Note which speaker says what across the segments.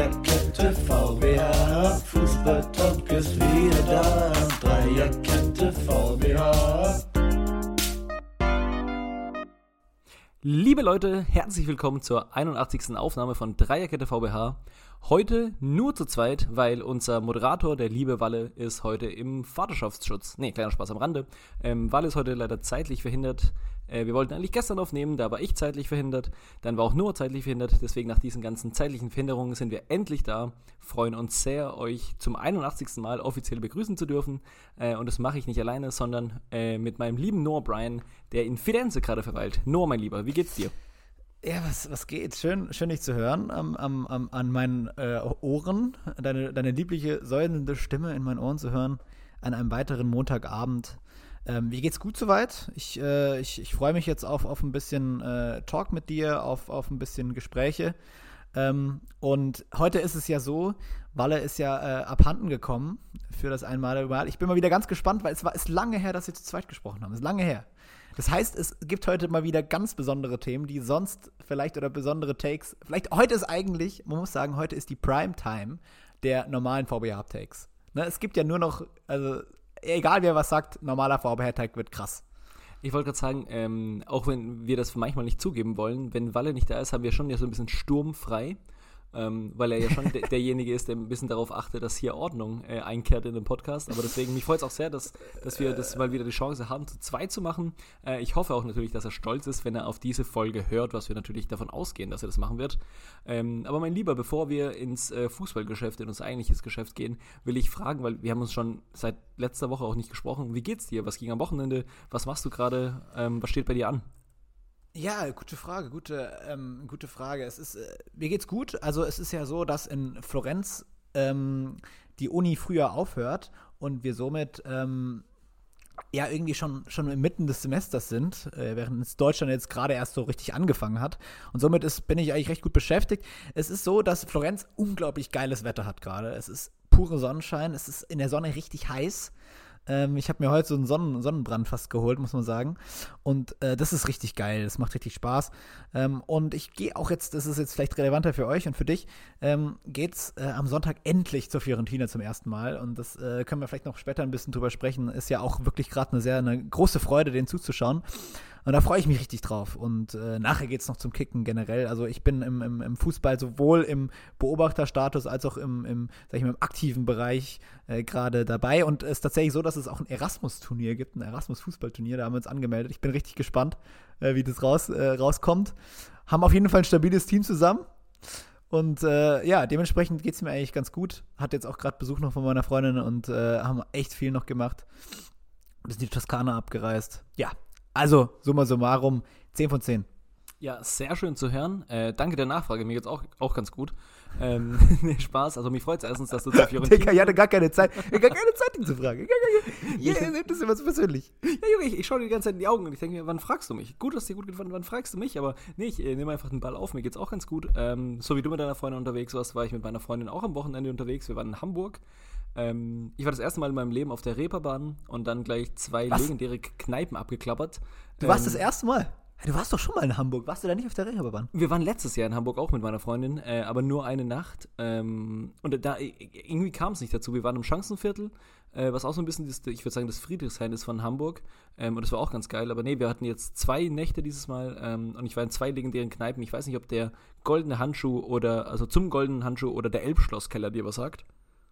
Speaker 1: Dreierkette VBH, Fußballtalk ist wieder da. Dreierkette VBH.
Speaker 2: Liebe Leute, herzlich willkommen zur 81. Aufnahme von Dreierkette VBH. Heute nur zu zweit, weil unser Moderator, der liebe Walle, ist heute im Vaterschaftsschutz. Nee, kleiner Spaß am Rande. Walle ist heute leider zeitlich verhindert. Wir wollten eigentlich gestern aufnehmen, da war ich zeitlich verhindert. Dann war auch Noah zeitlich verhindert. Deswegen nach diesen ganzen zeitlichen Verhinderungen sind wir endlich da. Freuen uns sehr, euch zum 81. Mal offiziell begrüßen zu dürfen. Und das mache ich nicht alleine, sondern mit meinem lieben Noah Bryan, der in Firenze gerade verweilt. Noah, mein Lieber, wie geht's dir?
Speaker 3: Ja, was geht? Schön dich zu hören an meinen Ohren, deine liebliche, säuselnde Stimme in meinen Ohren zu hören, an einem weiteren Montagabend. Wie geht's gut soweit? Ich freue mich jetzt auf ein bisschen Talk mit dir, auf ein bisschen Gespräche. Und heute ist es ja so, Walle ist ja abhanden gekommen für das einmalige Mal. Ich bin mal wieder ganz gespannt, weil ist lange her, dass wir zu zweit gesprochen haben. Es ist lange her. Das heißt, es gibt heute mal wieder ganz besondere Themen, die sonst vielleicht oder besondere Takes. Vielleicht heute ist eigentlich, man muss sagen, heute ist die Primetime der normalen VBH-Takes. Ne, es gibt ja nur noch, also egal wer was sagt, normaler VBH-Tag wird krass.
Speaker 2: Ich wollte gerade sagen, auch wenn wir das manchmal nicht zugeben wollen, wenn Walle nicht da ist, haben wir schon ja so ein bisschen sturmfrei. Weil er ja schon derjenige ist, der ein bisschen darauf achtet, dass hier Ordnung einkehrt in dem Podcast. Aber deswegen, mich freut es auch sehr, dass wir das mal wieder die Chance haben, zu zweit zu machen. Ich hoffe auch natürlich, dass er stolz ist, wenn er auf diese Folge hört, was wir natürlich davon ausgehen, dass er das machen wird. Aber mein Lieber, bevor wir ins Fußballgeschäft, in unser eigentliches Geschäft gehen, will ich fragen, weil wir haben uns schon seit letzter Woche auch nicht gesprochen. Wie geht's dir? Was ging am Wochenende? Was machst du gerade? Was steht bei dir an?
Speaker 3: Ja, gute Frage, gute Frage. Mir geht's gut. Also es ist ja so, dass in Florenz die Uni früher aufhört und wir somit ja irgendwie schon inmitten des Semesters sind, während Deutschland jetzt gerade erst so richtig angefangen hat. Und somit bin ich eigentlich recht gut beschäftigt. Es ist so, dass Florenz unglaublich geiles Wetter hat gerade. Es ist pure Sonnenschein, es ist in der Sonne richtig heiß. Ich habe mir heute so einen Sonnenbrand fast geholt, muss man sagen. Und das ist richtig geil, das macht richtig Spaß. Und ich gehe auch jetzt, das ist jetzt vielleicht relevanter für euch und für dich, geht's am Sonntag endlich zur Fiorentina zum ersten Mal. Und das können wir vielleicht noch später ein bisschen drüber sprechen. Ist ja auch wirklich gerade eine große Freude, denen zuzuschauen. Und da freue ich mich richtig drauf. Und nachher geht es noch zum Kicken generell. Also ich bin im Fußball sowohl im Beobachterstatus als auch im aktiven Bereich gerade dabei. Und es ist tatsächlich so, dass es auch ein Erasmus-Turnier gibt, ein Erasmus-Fußballturnier. Da haben wir uns angemeldet. Ich bin richtig gespannt, wie das rauskommt. Haben auf jeden Fall ein stabiles Team zusammen. Und ja, dementsprechend geht es mir eigentlich ganz gut. Hat jetzt auch gerade Besuch noch von meiner Freundin und haben echt viel noch gemacht. Bis in die Toskana abgereist. Ja. Also, summa summarum, 10 von 10.
Speaker 2: Ja, sehr schön zu hören. Danke der Nachfrage, mir geht's auch ganz gut. Nee, Spaß, also mich freut es erstens, dass du zur Fiorentina...
Speaker 3: Digga, ich hatte gar keine Zeit, ihn zu fragen. Nimmt das immer so persönlich.
Speaker 2: Ja, Junge, ich schaue dir die ganze Zeit in die Augen und ich denke mir, wann fragst du mich? Gut, dass dir gut gefallen, wann fragst du mich? Aber nee, ich nehme einfach den Ball auf, mir geht's auch ganz gut. So wie du mit deiner Freundin unterwegs warst, war ich mit meiner Freundin auch am Wochenende unterwegs. Wir waren in Hamburg. Ich war das erste Mal in meinem Leben auf der Reeperbahn und dann gleich 2 legendäre Kneipen abgeklappert.
Speaker 3: Du warst das erste Mal? Du warst doch schon mal in Hamburg. Warst du da nicht auf der Reeperbahn?
Speaker 2: Wir waren letztes Jahr in Hamburg auch mit meiner Freundin, aber nur eine Nacht. Und da irgendwie kam es nicht dazu. Wir waren im Schanzenviertel, was auch so ein bisschen, ich würde sagen, das Friedrichshain ist von Hamburg. Und das war auch ganz geil. Aber nee, wir hatten jetzt 2 Nächte dieses Mal und ich war in 2 legendären Kneipen. Ich weiß nicht, ob der Goldene Handschuh also zum Goldenen Handschuh oder der Elbschlosskeller dir was sagt.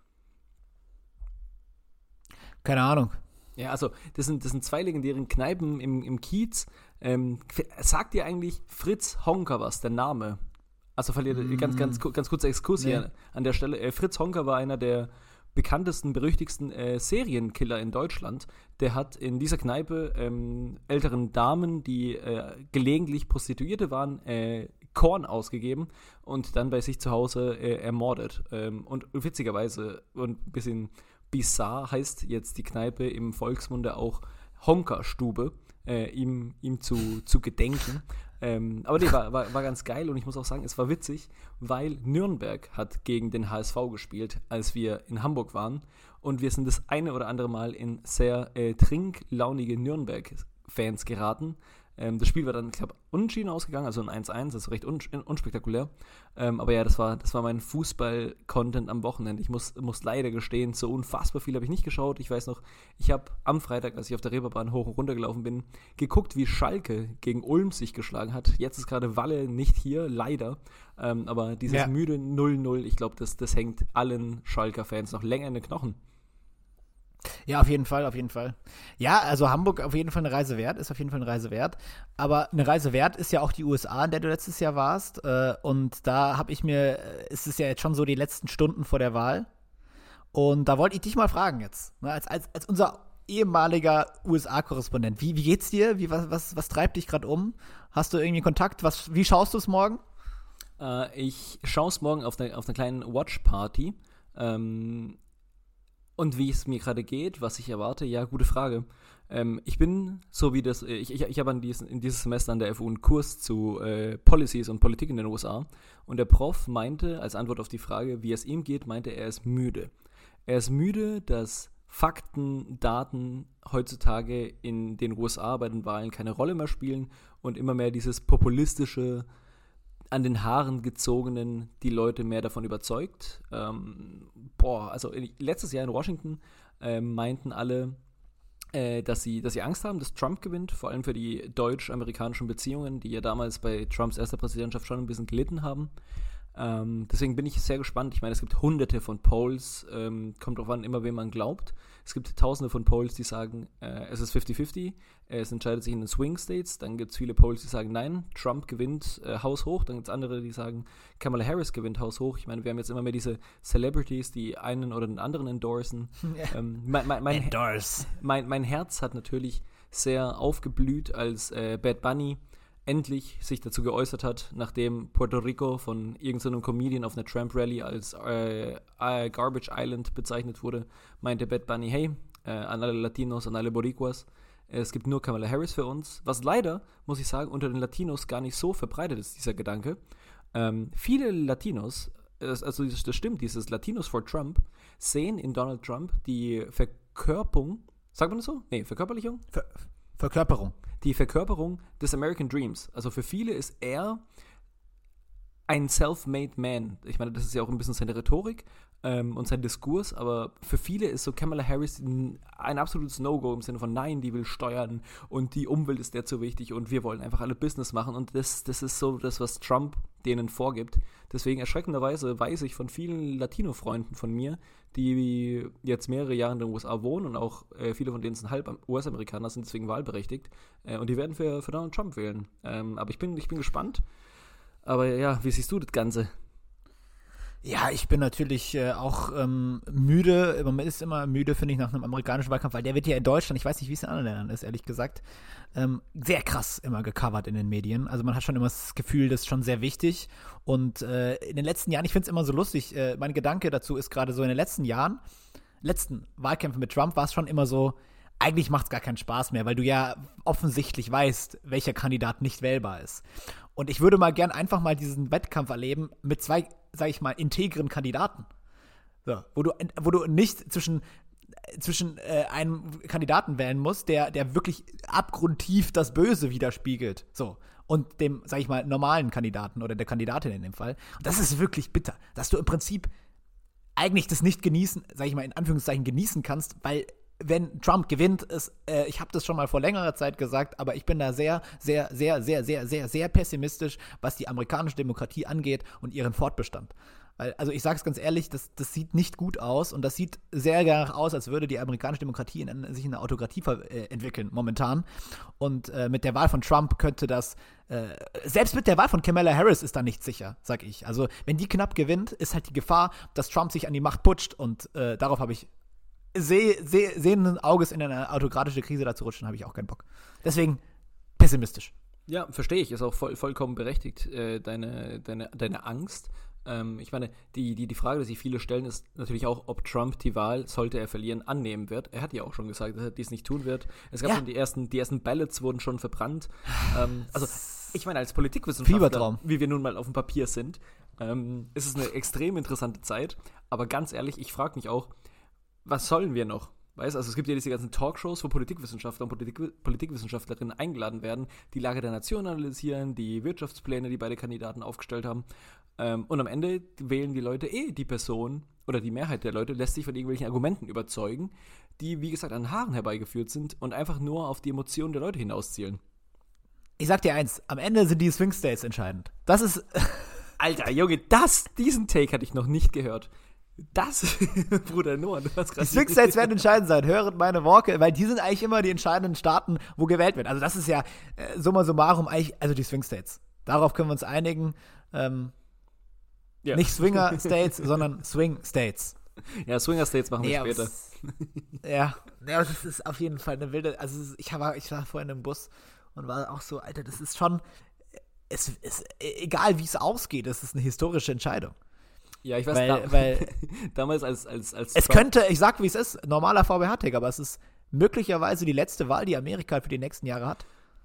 Speaker 3: Keine Ahnung.
Speaker 2: Ja, also das sind 2 legendären Kneipen im Kiez. Sagt dir eigentlich Fritz Honka was, der Name? Also ganz kurzer Exkurs hier an der Stelle. Fritz Honka war einer der bekanntesten, berüchtigsten Serienkiller in Deutschland. Der hat in dieser Kneipe älteren Damen, die gelegentlich Prostituierte waren, Korn ausgegeben und dann bei sich zu Hause ermordet. Und witzigerweise und ein bisschen bizarr heißt jetzt die Kneipe im Volksmunde auch Honka-Stube, ihm zu gedenken. Aber nee, war ganz geil und ich muss auch sagen, es war witzig, weil Nürnberg hat gegen den HSV gespielt, als wir in Hamburg waren und wir sind das eine oder andere Mal in sehr trinklaunige Nürnberg-Fans geraten. Das Spiel war dann, ich glaube, unentschieden ausgegangen, also ein 1-1, das ist recht unspektakulär. Aber ja, das war mein Fußball-Content am Wochenende. Ich muss leider gestehen, so unfassbar viel habe ich nicht geschaut. Ich weiß noch, ich habe am Freitag, als ich auf der Reeperbahn hoch und runter gelaufen bin, geguckt, wie Schalke gegen Ulm sich geschlagen hat. Jetzt ist gerade Walle nicht hier, leider. Aber dieses müde 0-0, ich glaube, das hängt allen Schalker-Fans noch länger in den Knochen.
Speaker 3: Ja, auf jeden Fall. Ja, also Hamburg auf jeden Fall eine Reise wert, aber eine Reise wert ist ja auch die USA, in der du letztes Jahr warst, und da ist es ja jetzt schon so die letzten Stunden vor der Wahl, und da wollte ich dich mal fragen jetzt, ne, als unser ehemaliger USA-Korrespondent, wie geht's dir, was treibt dich gerade um, hast du irgendwie Kontakt, wie schaust du es morgen?
Speaker 2: Ich schaue es morgen auf einer kleinen Watch-Party, und wie es mir gerade geht, was ich erwarte, ja, gute Frage. Ich bin, so wie das, ich habe in dieses Semester an der FU einen Kurs zu Policies und Politik in den USA, und der Prof meinte, als Antwort auf die Frage, wie es ihm geht, meinte er ist müde. Er ist müde, dass Fakten, Daten heutzutage in den USA bei den Wahlen keine Rolle mehr spielen und immer mehr dieses populistische, an den Haaren gezogenen die Leute mehr davon überzeugt. Also letztes Jahr in Washington meinten alle, dass sie Angst haben, dass Trump gewinnt, vor allem für die deutsch-amerikanischen Beziehungen, die ja damals bei Trumps erster Präsidentschaft schon ein bisschen gelitten haben. Deswegen bin ich sehr gespannt. Ich meine, es gibt hunderte von Polls, kommt drauf an, immer wem man glaubt. Es gibt tausende von Polls, die sagen, es ist 50-50, es entscheidet sich in den Swing States. Dann gibt es viele Polls, die sagen, nein, Trump gewinnt haushoch. Dann gibt es andere, die sagen, Kamala Harris gewinnt haushoch. Ich meine, wir haben jetzt immer mehr diese Celebrities, die einen oder den anderen endorsen. Mein Herz hat natürlich sehr aufgeblüht, als Bad Bunny endlich sich dazu geäußert hat, nachdem Puerto Rico von irgendeinem Comedian auf einer Tramp-Rally als Garbage Island bezeichnet wurde, meinte Bad Bunny, hey, an alle Latinos, an alle Boricuas, es gibt nur Kamala Harris für uns, was leider, muss ich sagen, unter den Latinos gar nicht so verbreitet ist, dieser Gedanke. Viele Latinos, also das stimmt, dieses Latinos for Trump, sehen in Donald Trump die Verkörperung, sagt man das so? Nee, Verkörperlichung?
Speaker 3: Verkörperung.
Speaker 2: Die Verkörperung des American Dreams. Also für viele ist er ein self-made man. Ich meine, das ist ja auch ein bisschen seine Rhetorik und sein Diskurs, aber für viele ist so Kamala Harris ein absolutes No-Go im Sinne von nein, die will steuern und die Umwelt ist der zu wichtig und wir wollen einfach alle Business machen, und das ist so das, was Trump denen vorgibt. Deswegen erschreckenderweise weiß ich von vielen Latino-Freunden von mir, die jetzt mehrere Jahre in den USA wohnen, und auch viele von denen sind halb US-Amerikaner, sind deswegen wahlberechtigt, und die werden für Donald Trump wählen. Aber ich bin gespannt. Aber ja, wie siehst du das Ganze?
Speaker 3: Ja, ich bin natürlich auch müde. Man ist immer müde, finde ich, nach einem amerikanischen Wahlkampf, weil der wird ja in Deutschland, ich weiß nicht, wie es in anderen Ländern ist, ehrlich gesagt, sehr krass immer gecovert in den Medien. Also man hat schon immer das Gefühl, das ist schon sehr wichtig. Und in den letzten Jahren, ich finde es immer so lustig, mein Gedanke dazu ist gerade so, in den letzten Wahlkämpfen mit Trump war es schon immer so, eigentlich macht es gar keinen Spaß mehr, weil du ja offensichtlich weißt, welcher Kandidat nicht wählbar ist. Und ich würde mal gern einfach mal diesen Wettkampf erleben mit zwei, sag ich mal, integren Kandidaten. So, wo du nicht zwischen einem Kandidaten wählen musst, der wirklich abgrundtief das Böse widerspiegelt. So. Und dem, sag ich mal, normalen Kandidaten oder der Kandidatin in dem Fall. Und das ist wirklich bitter, dass du im Prinzip eigentlich das nicht genießen, sag ich mal, in Anführungszeichen genießen kannst, weil wenn Trump gewinnt, ich habe das schon mal vor längerer Zeit gesagt, aber ich bin da sehr, sehr, sehr, sehr, sehr, sehr, sehr pessimistisch, was die amerikanische Demokratie angeht und ihren Fortbestand. Also ich sage es ganz ehrlich, das sieht nicht gut aus, und das sieht sehr danach aus, als würde die amerikanische Demokratie sich in eine Autokratie entwickeln momentan. Und mit der Wahl von Trump könnte das, selbst mit der Wahl von Kamala Harris ist da nicht sicher, sag ich. Also wenn die knapp gewinnt, ist halt die Gefahr, dass Trump sich an die Macht putscht, und darauf habe ich sehenden Auges in eine autokratische Krise da zu rutschen, habe ich auch keinen Bock. Deswegen pessimistisch.
Speaker 2: Ja, verstehe ich. Ist auch vollkommen berechtigt, deine Angst. Ich meine, die Frage, die sich viele stellen, ist natürlich auch, ob Trump die Wahl, sollte er verlieren, annehmen wird. Er hat ja auch schon gesagt, dass er dies nicht tun wird. Es gab schon die ersten Ballots wurden schon verbrannt. Also, ich meine, als Politikwissenschaftler, wie wir nun mal auf dem Papier sind, ist es eine extrem interessante Zeit. Aber ganz ehrlich, ich frage mich auch, was sollen wir noch? Weißt du, also es gibt ja diese ganzen Talkshows, wo Politikwissenschaftler und Politikwissenschaftlerinnen eingeladen werden, die Lage der Nation analysieren, die Wirtschaftspläne, die beide Kandidaten aufgestellt haben. Und am Ende wählen die Leute die Person, oder die Mehrheit der Leute lässt sich von irgendwelchen Argumenten überzeugen, die, wie gesagt, an Haaren herbeigeführt sind und einfach nur auf die Emotionen der Leute hinauszielen.
Speaker 3: Ich sag dir eins, am Ende sind die Swing States entscheidend. Das ist...
Speaker 2: Alter, Junge, diesen Take hatte ich noch nicht gehört. Das, Bruder Noah, du hast gerade...
Speaker 3: Die Swing States werden entscheidend sein, höret meine Worte, weil die sind eigentlich immer die entscheidenden Staaten, wo gewählt wird. Also das ist ja summa summarum eigentlich, also die Swing States. Darauf können wir uns einigen. Nicht Swinger States, sondern Swing States.
Speaker 2: Ja, Swinger States machen wir später.
Speaker 3: Ja, das ist auf jeden Fall eine wilde, also ich war vorhin im Bus und war auch so, Alter, das ist schon, es ist, egal wie es ausgeht, das ist eine historische Entscheidung.
Speaker 2: Ja, ich weiß,
Speaker 3: weil
Speaker 2: damals als
Speaker 3: es könnte, ich sag wie es ist, normaler VW-Take, aber es ist möglicherweise die letzte Wahl, die Amerika für die nächsten Jahre hat.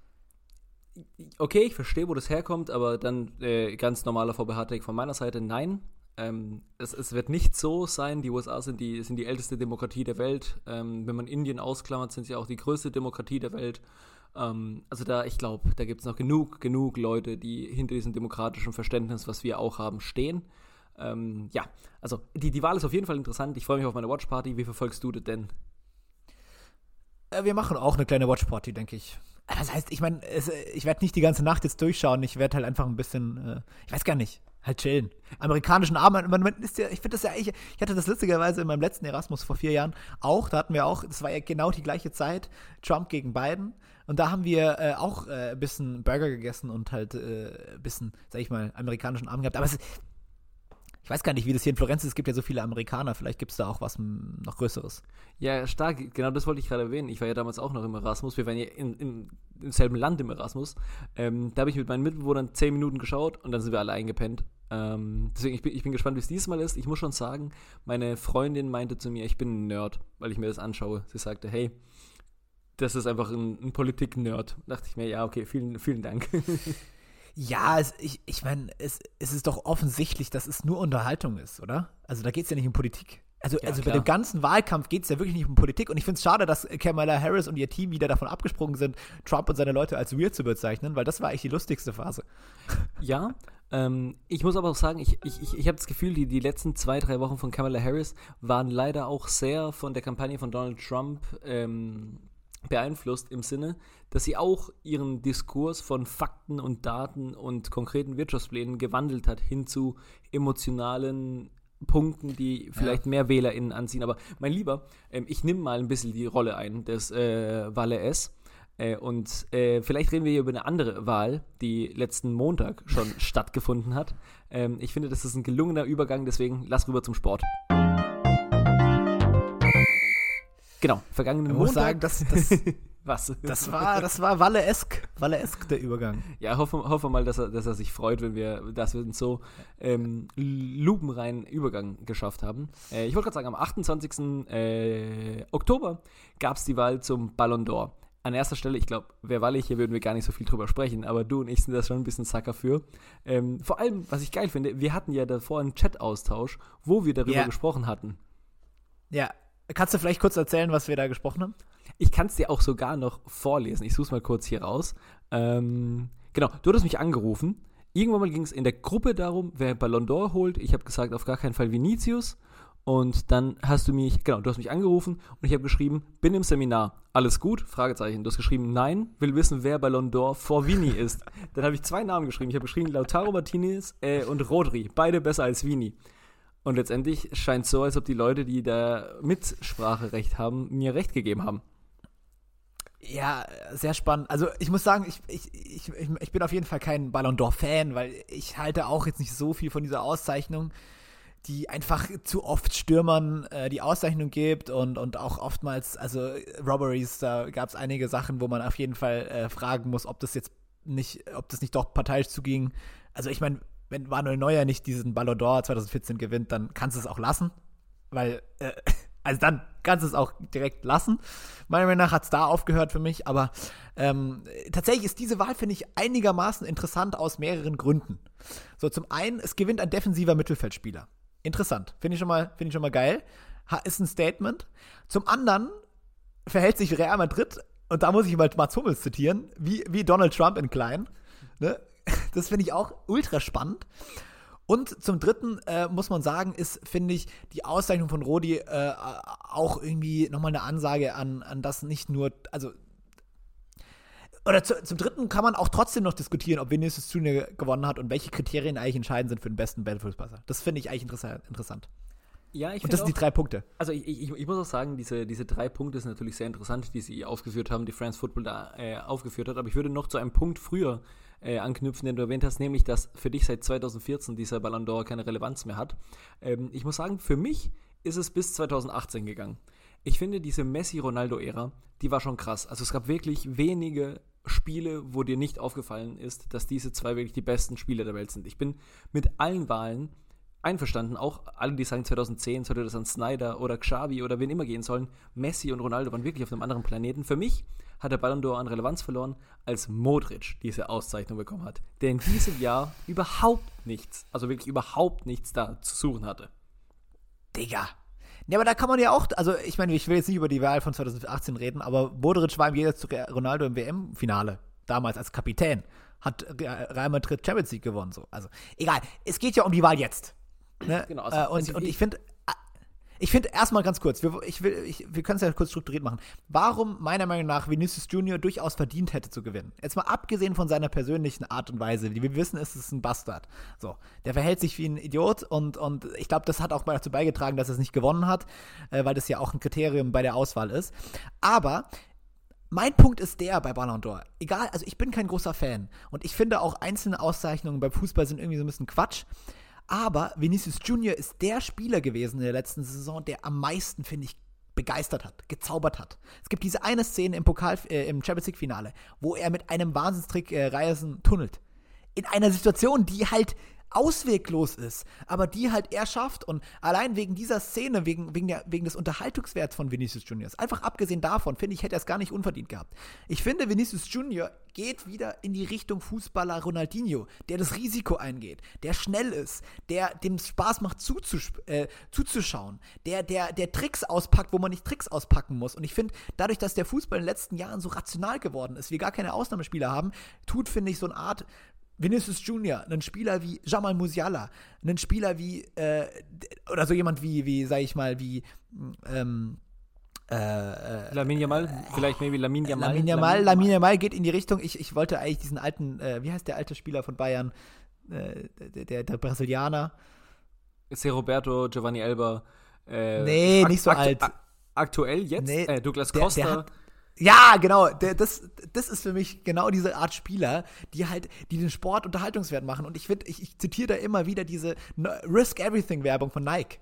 Speaker 2: Okay, ich verstehe, wo das herkommt, aber dann ganz normaler VW-Take von meiner Seite, nein. Es wird nicht so sein, die USA sind die älteste Demokratie der Welt. Wenn man Indien ausklammert, sind sie auch die größte Demokratie der Welt. Also ich glaube, da gibt es noch genug Leute, die hinter diesem demokratischen Verständnis, was wir auch haben, stehen. Ja, also die Wahl ist auf jeden Fall interessant. Ich freue mich auf meine Watchparty. Wie verfolgst du das denn?
Speaker 3: Wir machen auch eine kleine Watchparty, denke ich. Das heißt, ich meine, ich werde nicht die ganze Nacht jetzt durchschauen. Ich werde halt einfach ein bisschen, ich weiß gar nicht, halt chillen. Amerikanischen Abend, ich finde das ja eigentlich, ich hatte das lustigerweise in meinem letzten Erasmus vor 4 Jahren auch, da hatten wir auch, das war ja genau die gleiche Zeit, Trump gegen Biden. Und da haben wir auch ein bisschen Burger gegessen und halt ein bisschen, sag ich mal, amerikanischen Abend gehabt. Aber ich weiß gar nicht, wie das hier in Florenz ist. Es gibt ja so viele Amerikaner. Vielleicht gibt es da auch was noch Größeres.
Speaker 2: Ja, stark. Genau das wollte ich gerade erwähnen. Ich war ja damals auch noch im Erasmus. Wir waren ja im selben Land im Erasmus. Da habe ich mit meinen Mitbewohnern 10 Minuten geschaut und dann sind wir alle eingepennt. Deswegen, ich bin gespannt, wie es diesmal ist. Ich muss schon sagen, meine Freundin meinte zu mir, ich bin ein Nerd, weil ich mir das anschaue. Sie sagte, hey, das ist einfach ein Politik-Nerd. Da dachte ich mir, ja, okay, vielen Dank.
Speaker 3: Ja, ich meine, es ist doch offensichtlich, dass es nur Unterhaltung ist, oder? Also da geht es ja nicht um Politik. Also bei dem ganzen Wahlkampf geht es ja wirklich nicht um Politik. Und ich finde es schade, dass Kamala Harris und ihr Team wieder davon abgesprungen sind, Trump und seine Leute als weird zu bezeichnen, weil das war eigentlich die lustigste Phase.
Speaker 2: Ja, ich muss aber auch sagen, ich habe das Gefühl, die letzten 2-3 Wochen von Kamala Harris waren leider auch sehr von der Kampagne von Donald Trump beeinflusst im Sinne, dass sie auch ihren Diskurs von Fakten und Daten und konkreten Wirtschaftsplänen gewandelt hat hin zu emotionalen Punkten, die vielleicht mehr WählerInnen anziehen. Aber mein Lieber, ich nehme mal ein bisschen die Rolle ein des Walle S. Und vielleicht reden wir hier über eine andere Wahl, die letzten Montag schon stattgefunden hat. Ich finde, das ist ein gelungener Übergang, deswegen lass rüber zum Sport. Genau, vergangenen Montag.
Speaker 3: Ich muss sagen,
Speaker 2: was?
Speaker 3: Das war Walle-esk der Übergang.
Speaker 2: Ja, hoffe mal, dass er sich freut, dass wir einen so lupenreinen Übergang geschafft haben. Ich wollte gerade sagen, am 28. Oktober gab es die Wahl zum Ballon d'Or. An erster Stelle, ich glaube, wer Walle, hier würden wir gar nicht so viel drüber sprechen, aber du und ich sind da schon ein bisschen Sucker für. Vor allem, was ich geil finde, wir hatten ja davor einen Chat-Austausch, wo wir darüber gesprochen hatten.
Speaker 3: Ja. Kannst du vielleicht kurz erzählen, was wir da gesprochen haben?
Speaker 2: Ich kann es dir auch sogar noch vorlesen. Ich suche es mal kurz hier raus. Genau, du hattest mich angerufen. Irgendwann mal ging es in der Gruppe darum, wer Ballon d'Or holt. Ich habe gesagt, auf gar keinen Fall Vinicius. Und dann du hast mich angerufen und ich habe geschrieben, bin im Seminar. Alles gut? Fragezeichen. Du hast geschrieben, nein, will wissen, wer Ballon d'Or vor Vini ist. Dann habe ich 2 Namen geschrieben. Ich habe geschrieben, Lautaro Martinez und Rodri. Beide besser als Vini. Und letztendlich scheint es so, als ob die Leute, die da Mitspracherecht haben, mir recht gegeben haben.
Speaker 3: Ja, sehr spannend. Also ich muss sagen, ich bin auf jeden Fall kein Ballon d'Or-Fan, weil ich halte auch jetzt nicht so viel von dieser Auszeichnung, die einfach zu oft Stürmern die Auszeichnung gibt und auch oftmals, also Robberies, da gab es einige Sachen, wo man auf jeden Fall fragen muss, ob das nicht doch parteiisch zuging. Also ich meine, wenn Manuel Neuer nicht diesen Ballon d'Or 2014 gewinnt, dann kannst du es auch lassen, weil, also dann kannst du es auch direkt lassen. Meiner Meinung nach hat es da aufgehört für mich, aber tatsächlich ist diese Wahl, finde ich, einigermaßen interessant aus mehreren Gründen. So, zum einen, es gewinnt ein defensiver Mittelfeldspieler. Interessant, finde ich schon mal geil. Ist ein Statement. Zum anderen verhält sich Real Madrid, und da muss ich mal Mats Hummels zitieren, wie Donald Trump in klein. Ne? Das finde ich auch ultra spannend. Und zum Dritten muss man sagen, finde ich, die Auszeichnung von Rodi auch irgendwie nochmal eine Ansage an das nicht nur, also oder zum Dritten kann man auch trotzdem noch diskutieren, ob Vinicius Junior gewonnen hat und welche Kriterien eigentlich entscheidend sind für den besten Weltfußballer. Das finde ich eigentlich interessant.
Speaker 2: Ja, ich
Speaker 3: und das sind die 3 Punkte.
Speaker 2: Also ich muss auch sagen, diese 3 Punkte sind natürlich sehr interessant, die sie aufgeführt haben, die France Football da aufgeführt hat. Aber ich würde noch zu einem Punkt früher anknüpfen, den du erwähnt hast, nämlich, dass für dich seit 2014 dieser Ballon d'Or keine Relevanz mehr hat. Ich muss sagen, für mich ist es bis 2018 gegangen. Ich finde, diese Messi-Ronaldo-Ära, die war schon krass. Also es gab wirklich wenige Spiele, wo dir nicht aufgefallen ist, dass diese 2 wirklich die besten Spieler der Welt sind. Ich bin mit allen Wahlen einverstanden, auch alle, die sagen 2010 sollte das an Snyder oder Xavi oder wen immer gehen sollen. Messi und Ronaldo waren wirklich auf einem anderen Planeten. Für mich hat der Ballon d'Or an Relevanz verloren, als Modric diese Auszeichnung bekommen hat, der in diesem Jahr überhaupt nichts, also wirklich überhaupt nichts da zu suchen hatte.
Speaker 3: Digga. Ja, aber da kann man ja auch, also ich meine, ich will jetzt nicht über die Wahl von 2018 reden, aber Modric war im Gegensatz zu Ronaldo im WM-Finale, damals als Kapitän, hat Real Madrid Champions League gewonnen. So. Also egal, es geht ja um die Wahl jetzt. Ne?
Speaker 2: Genau,
Speaker 3: und ich finde erstmal ganz kurz, wir können es ja kurz strukturiert machen, warum meiner Meinung nach Vinicius Junior durchaus verdient hätte zu gewinnen. Jetzt mal abgesehen von seiner persönlichen Art und Weise, wie wir wissen, ist es ein Bastard. So, der verhält sich wie ein Idiot und ich glaube, das hat auch dazu beigetragen, dass er es nicht gewonnen hat, weil das ja auch ein Kriterium bei der Auswahl ist. Aber mein Punkt ist der bei Ballon d'Or. Egal, also ich bin kein großer Fan und ich finde auch einzelne Auszeichnungen beim Fußball sind irgendwie so ein bisschen Quatsch. Aber Vinicius Junior ist der Spieler gewesen in der letzten Saison, der am meisten, finde ich, begeistert hat, gezaubert hat. Es gibt diese eine Szene im Champions League Finale, wo er mit einem Wahnsinnstrick Reisen tunnelt. In einer Situation, die halt ausweglos ist, aber die halt er schafft und allein wegen dieser Szene, wegen des Unterhaltungswerts von Vinicius Junior, einfach abgesehen davon, finde ich, hätte er es gar nicht unverdient gehabt. Ich finde, Vinicius Junior geht wieder in die Richtung Fußballer Ronaldinho, der das Risiko eingeht, der schnell ist, der dem Spaß macht zuzuschauen, der Tricks auspackt, wo man nicht Tricks auspacken muss. Und ich finde, dadurch, dass der Fußball in den letzten Jahren so rational geworden ist, wir gar keine Ausnahmespieler haben, finde ich, so eine Art Vinicius Junior, einen Spieler wie Jamal Musiala, einen Spieler wie, oder so jemand wie sag ich mal, wie,
Speaker 2: Lamine Yamal, vielleicht maybe Lamine Yamal.
Speaker 3: Lamine Yamal geht in die Richtung, ich wollte eigentlich diesen alten, wie heißt der alte Spieler von Bayern, der Brasilianer?
Speaker 2: Ist Roberto Giovanni Elber.
Speaker 3: Nee, nicht so alt.
Speaker 2: Aktuell jetzt?
Speaker 3: Nee,
Speaker 2: Douglas Costa.
Speaker 3: Ja, genau. Das ist für mich genau diese Art Spieler, die den Sport Unterhaltungswert machen. Und ich finde, ich zitiere da immer wieder diese Risk Everything Werbung von Nike.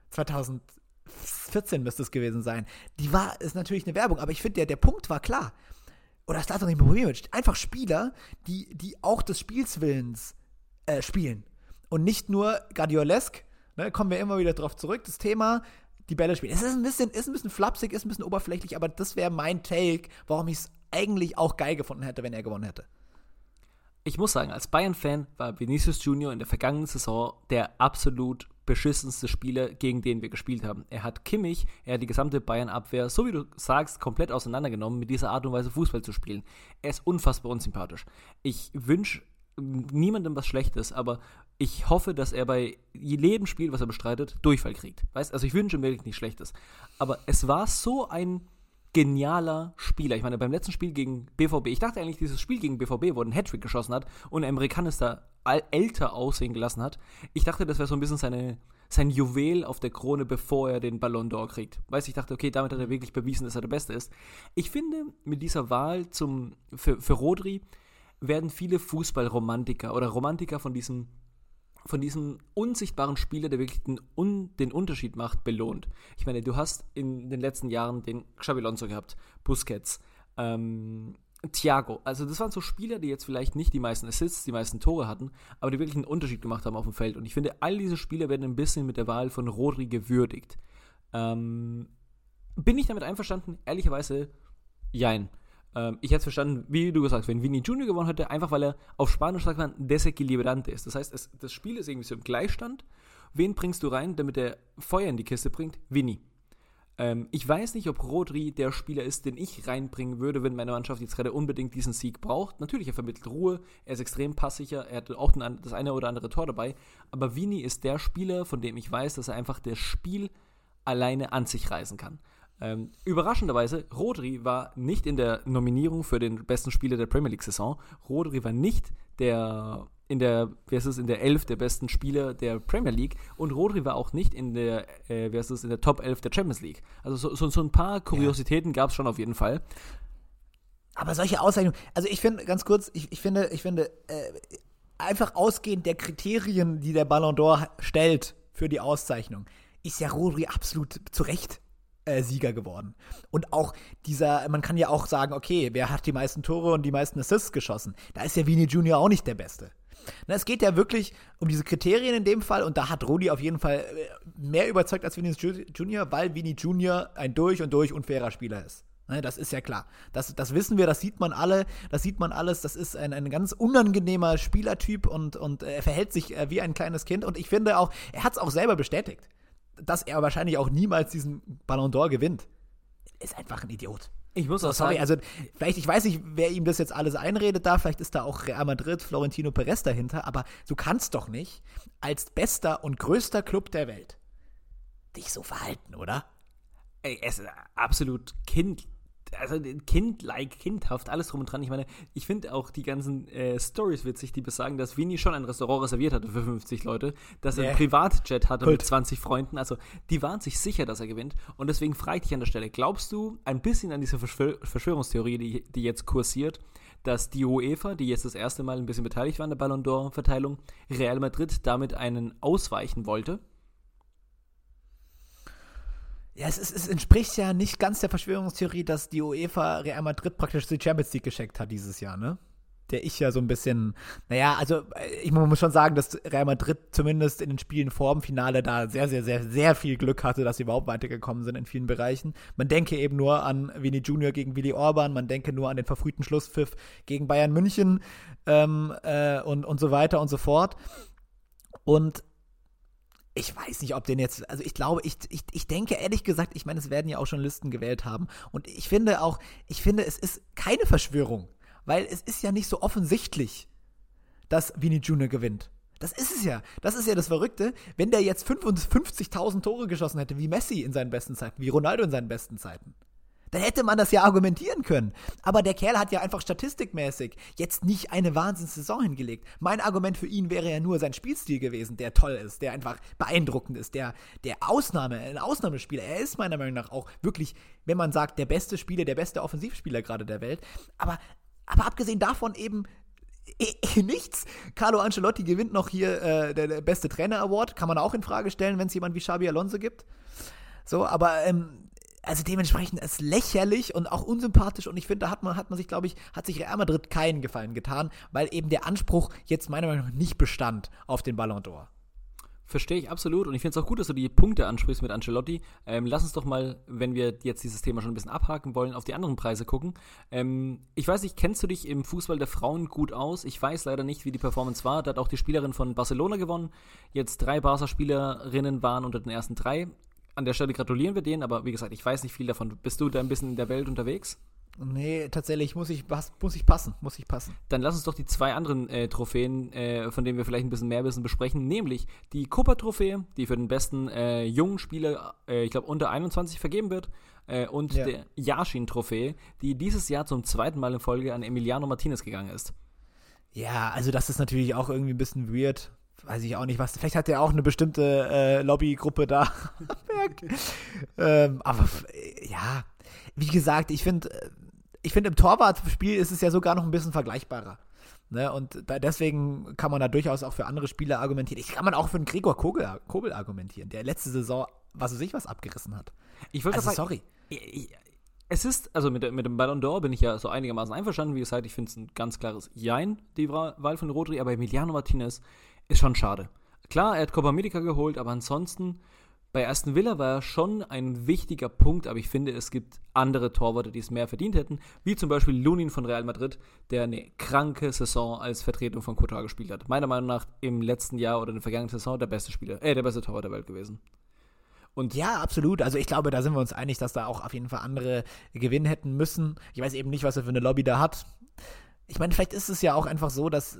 Speaker 3: 2014 müsste es gewesen sein. Ist natürlich eine Werbung, aber ich finde, der Punkt war klar. Oder Zlatan Ibrahimović. Einfach Spieler, die auch des Spielswillens spielen. Und nicht nur Guardiolesk. Ne, kommen wir immer wieder drauf zurück. Das Thema, die Bälle spielen. Es ist ein bisschen flapsig, ist ein bisschen oberflächlich, aber das wäre mein Take, warum ich es eigentlich auch geil gefunden hätte, wenn er gewonnen hätte.
Speaker 2: Ich muss sagen, als Bayern-Fan war Vinicius Junior in der vergangenen Saison der absolut beschissenste Spieler, gegen den wir gespielt haben. Er hat Kimmich, er hat die gesamte Bayern-Abwehr, so wie du sagst, komplett auseinandergenommen, mit dieser Art und Weise Fußball zu spielen. Er ist unfassbar unsympathisch. Ich wünsche niemandem was Schlechtes, aber ich hoffe, dass er bei jedem Spiel, was er bestreitet, Durchfall kriegt. Weißt? Also ich wünsche ihm wirklich nichts Schlechtes. Aber es war so ein genialer Spieler. Ich meine, beim letzten Spiel gegen BVB, ich dachte eigentlich, dieses Spiel gegen BVB, wo er einen Hattrick geschossen hat und ein Amerikaner älter aussehen gelassen hat, ich dachte, das wäre so ein bisschen sein Juwel auf der Krone, bevor er den Ballon d'Or kriegt. Weißt du, ich dachte, okay, damit hat er wirklich bewiesen, dass er der Beste ist. Ich finde, mit dieser Wahl für Rodri werden viele Fußballromantiker oder Romantiker von diesem unsichtbaren Spieler, der wirklich den Unterschied macht, belohnt. Ich meine, du hast in den letzten Jahren den Xabi Alonso gehabt, Busquets, Thiago. Also das waren so Spieler, die jetzt vielleicht nicht die meisten Assists, die meisten Tore hatten, aber die wirklich einen Unterschied gemacht haben auf dem Feld. Und ich finde, all diese Spieler werden ein bisschen mit der Wahl von Rodri gewürdigt. Bin ich damit einverstanden? Ehrlicherweise, jein. Ich hätte es verstanden, wie du gesagt hast, wenn Vini Junior gewonnen hätte, einfach weil er auf Spanisch sagt man desequilibrante ist. Das heißt, das Spiel ist irgendwie so im Gleichstand. Wen bringst du rein, damit er Feuer in die Kiste bringt? Vini. Ich weiß nicht, ob Rodri der Spieler ist, den ich reinbringen würde, wenn meine Mannschaft jetzt gerade unbedingt diesen Sieg braucht. Natürlich, er vermittelt Ruhe, er ist extrem passsicher, er hat auch das eine oder andere Tor dabei. Aber Vini ist der Spieler, von dem ich weiß, dass er einfach das Spiel alleine an sich reißen kann. Überraschenderweise, Rodri war nicht in der Nominierung für den besten Spieler der Premier League-Saison. Rodri war nicht in der 11 der besten Spieler der Premier League und Rodri war auch nicht in der Top 11 der Champions League. Also so ein paar Kuriositäten gab es schon auf jeden Fall.
Speaker 3: Aber solche Auszeichnungen, also ich finde, ganz kurz, ich finde, einfach ausgehend der Kriterien, die der Ballon d'Or stellt für die Auszeichnung, ist ja Rodri absolut zu Recht Sieger geworden. Und auch man kann ja auch sagen, okay, wer hat die meisten Tore und die meisten Assists geschossen? Da ist ja Vini Junior auch nicht der Beste. Es geht ja wirklich um diese Kriterien in dem Fall und da hat Rudi auf jeden Fall mehr überzeugt als Vini Junior, weil Vini Junior ein durch und durch unfairer Spieler ist. Das ist ja klar. Das wissen wir, das sieht man alle, das ist ein ganz unangenehmer Spielertyp und er verhält sich wie ein kleines Kind und ich finde auch, er hat es auch selber bestätigt, dass er wahrscheinlich auch niemals diesen Ballon d'Or gewinnt. Ist einfach ein Idiot.
Speaker 2: Ich muss auch sagen,
Speaker 3: also vielleicht, ich weiß nicht, wer ihm das jetzt alles einredet da, vielleicht ist da auch Real Madrid, Florentino Perez dahinter, aber du kannst doch nicht als bester und größter Club der Welt dich so verhalten, oder?
Speaker 2: Ey, es ist absolut kindhaft, alles drum und dran. Ich meine, ich finde auch die ganzen Stories witzig, die besagen, dass Vini schon ein Restaurant reserviert hatte für 50 Leute, dass er ein Privatjet hatte mit 20 Freunden. Also, die waren sich sicher, dass er gewinnt. Und deswegen frage ich dich an der Stelle, glaubst du ein bisschen an diese Verschwörungstheorie, die jetzt kursiert, dass die UEFA, die jetzt das erste Mal ein bisschen beteiligt war an der Ballon d'Or-Verteilung, Real Madrid damit einen ausweichen wollte?
Speaker 3: Ja, es entspricht ja nicht ganz der Verschwörungstheorie, dass die UEFA Real Madrid praktisch die Champions League geschenkt hat dieses Jahr, ne? Der ich ja so ein bisschen, ich muss schon sagen, dass Real Madrid zumindest in den Spielen vor dem Finale da sehr, sehr, sehr, sehr viel Glück hatte, dass sie überhaupt weitergekommen sind in vielen Bereichen. Man denke eben nur an Vini Junior gegen Willi Orban, man denke nur an den verfrühten Schlusspfiff gegen Bayern München und so weiter und so fort. Und ich weiß nicht, ob den jetzt, also ich glaube, ich denke ehrlich gesagt, ich meine, es werden ja auch Journalisten gewählt haben und ich finde, es ist keine Verschwörung, weil es ist ja nicht so offensichtlich, dass Vini Junior gewinnt. Das ist ja das Verrückte, wenn der jetzt 55.000 Tore geschossen hätte, wie Messi in seinen besten Zeiten, wie Ronaldo in seinen besten Zeiten. Dann hätte man das ja argumentieren können. Aber der Kerl hat ja einfach statistikmäßig jetzt nicht eine Wahnsinnssaison hingelegt. Mein Argument für ihn wäre ja nur sein Spielstil gewesen, der toll ist, der einfach beeindruckend ist, ein Ausnahmespieler. Er ist meiner Meinung nach auch wirklich, wenn man sagt, der beste Spieler, der beste Offensivspieler gerade der Welt. Aber abgesehen davon eben nichts. Carlo Ancelotti gewinnt noch hier der beste Trainer-Award. Kann man auch in Frage stellen, wenn es jemand wie Xabi Alonso gibt. So, aber also dementsprechend ist lächerlich und auch unsympathisch und ich finde, da hat sich Real Madrid keinen Gefallen getan, weil eben der Anspruch jetzt meiner Meinung nach nicht bestand auf den Ballon d'Or.
Speaker 2: Verstehe ich absolut und ich finde es auch gut, dass du die Punkte ansprichst mit Ancelotti. Lass uns doch mal, wenn wir jetzt dieses Thema schon ein bisschen abhaken wollen, auf die anderen Preise gucken. Ich weiß nicht, kennst du dich im Fußball der Frauen gut aus? Ich weiß leider nicht, wie die Performance war. Da hat auch die Spielerin von Barcelona gewonnen. Jetzt 3 Barca-Spielerinnen waren unter den ersten 3. An der Stelle gratulieren wir denen, aber wie gesagt, ich weiß nicht viel davon. Bist du da ein bisschen in der Welt unterwegs?
Speaker 3: Nee, tatsächlich muss ich passen.
Speaker 2: Dann lass uns doch die 2 anderen Trophäen, von denen wir vielleicht ein bisschen mehr wissen, besprechen, nämlich die Copa-Trophäe, die für den besten jungen Spieler, ich glaube unter 21 vergeben wird, und der Yashin-Trophäe, die dieses Jahr zum 2. Mal in Folge an Emiliano Martinez gegangen ist.
Speaker 3: Ja, also das ist natürlich auch irgendwie ein bisschen weird. Weiß ich auch nicht, was. Vielleicht hat er auch eine bestimmte Lobbygruppe da. Aber ja, wie gesagt, ich finde, im Torwartspiel ist es ja sogar noch ein bisschen vergleichbarer. Ne? Und deswegen kann man da durchaus auch für andere Spieler argumentieren. Ich kann man auch für einen Gregor Kobel argumentieren, der letzte Saison, was abgerissen hat.
Speaker 2: Ich wollte sagen, sorry. Es ist, also mit dem Ballon d'Or bin ich ja so einigermaßen einverstanden. Wie gesagt, ich finde es ein ganz klares Jein, die Wahl von Rodri, aber Emiliano Martinez ist schon schade. Klar, er hat Copa America geholt, aber ansonsten, bei Aston Villa war er schon ein wichtiger Punkt, aber ich finde, es gibt andere Torwarte, die es mehr verdient hätten, wie zum Beispiel Lunin von Real Madrid, der eine kranke Saison als Vertretung von Courtois gespielt hat. Meiner Meinung nach im letzten Jahr oder in der vergangenen Saison der beste Torwart der Welt gewesen. Und
Speaker 3: ja, absolut. Also ich glaube, da sind wir uns einig, dass da auch auf jeden Fall andere gewinnen hätten müssen. Ich weiß eben nicht, was er für eine Lobby da hat. Ich meine, vielleicht ist es ja auch einfach so, dass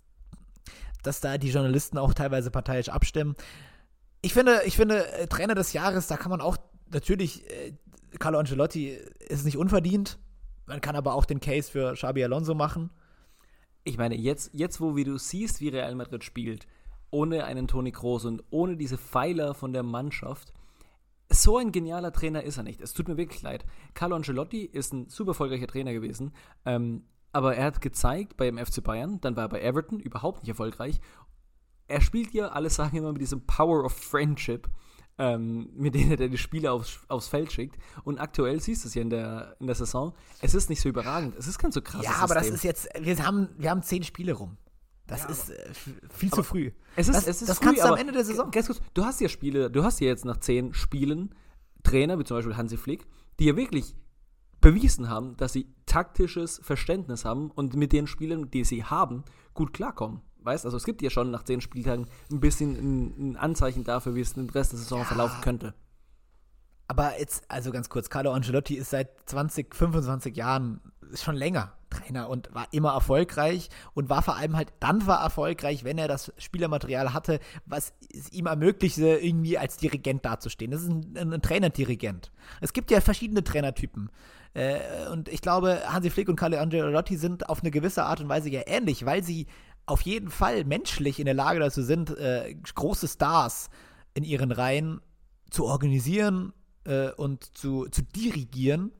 Speaker 3: da die Journalisten auch teilweise parteiisch abstimmen. Ich finde, Trainer des Jahres, da kann man auch natürlich, Carlo Ancelotti ist nicht unverdient. Man kann aber auch den Case für Xabi Alonso machen.
Speaker 2: ich meine, jetzt wo wie du siehst, wie Real Madrid spielt, ohne einen Toni Kroos und ohne diese Pfeiler von der Mannschaft, so ein genialer Trainer ist er nicht. Es tut mir wirklich leid. Carlo Ancelotti ist ein super erfolgreicher Trainer gewesen, aber er hat gezeigt beim FC Bayern, dann war er bei Everton, überhaupt nicht erfolgreich. Er spielt ja, alle sagen immer mit diesem Power of Friendship, mit denen er die Spieler aufs Feld schickt. Und aktuell siehst du es ja in der Saison, es ist nicht so überragend, es ist kein so krasses
Speaker 3: Ja, aber
Speaker 2: System.
Speaker 3: das ist jetzt, wir haben 10 Spiele rum. Das ist viel zu früh.
Speaker 2: Es ist
Speaker 3: das
Speaker 2: früh,
Speaker 3: kannst du am
Speaker 2: aber
Speaker 3: Ende der Saison.
Speaker 2: Ganz kurz, du hast ja jetzt nach 10 Spielen Trainer, wie zum Beispiel Hansi Flick, die ja wirklich bewiesen haben, dass sie taktisches Verständnis haben und mit den Spielern, die sie haben, gut klarkommen. Weißt, also es gibt ja schon nach 10 Spieltagen ein bisschen ein Anzeichen dafür, wie es den Rest der Saison verlaufen könnte.
Speaker 3: Aber jetzt, also ganz kurz, Carlo Ancelotti ist seit 25 Jahren, ist schon länger Trainer und war immer erfolgreich und war vor allem halt dann erfolgreich, wenn er das Spielermaterial hatte, was es ihm ermöglichte, irgendwie als Dirigent dazustehen. Das ist ein Trainerdirigent. Es gibt ja verschiedene Trainertypen. Und ich glaube, Hansi Flick und Carlo Ancelotti sind auf eine gewisse Art und Weise ja ähnlich, weil sie auf jeden Fall menschlich in der Lage dazu sind, große Stars in ihren Reihen zu organisieren und zu dirigieren.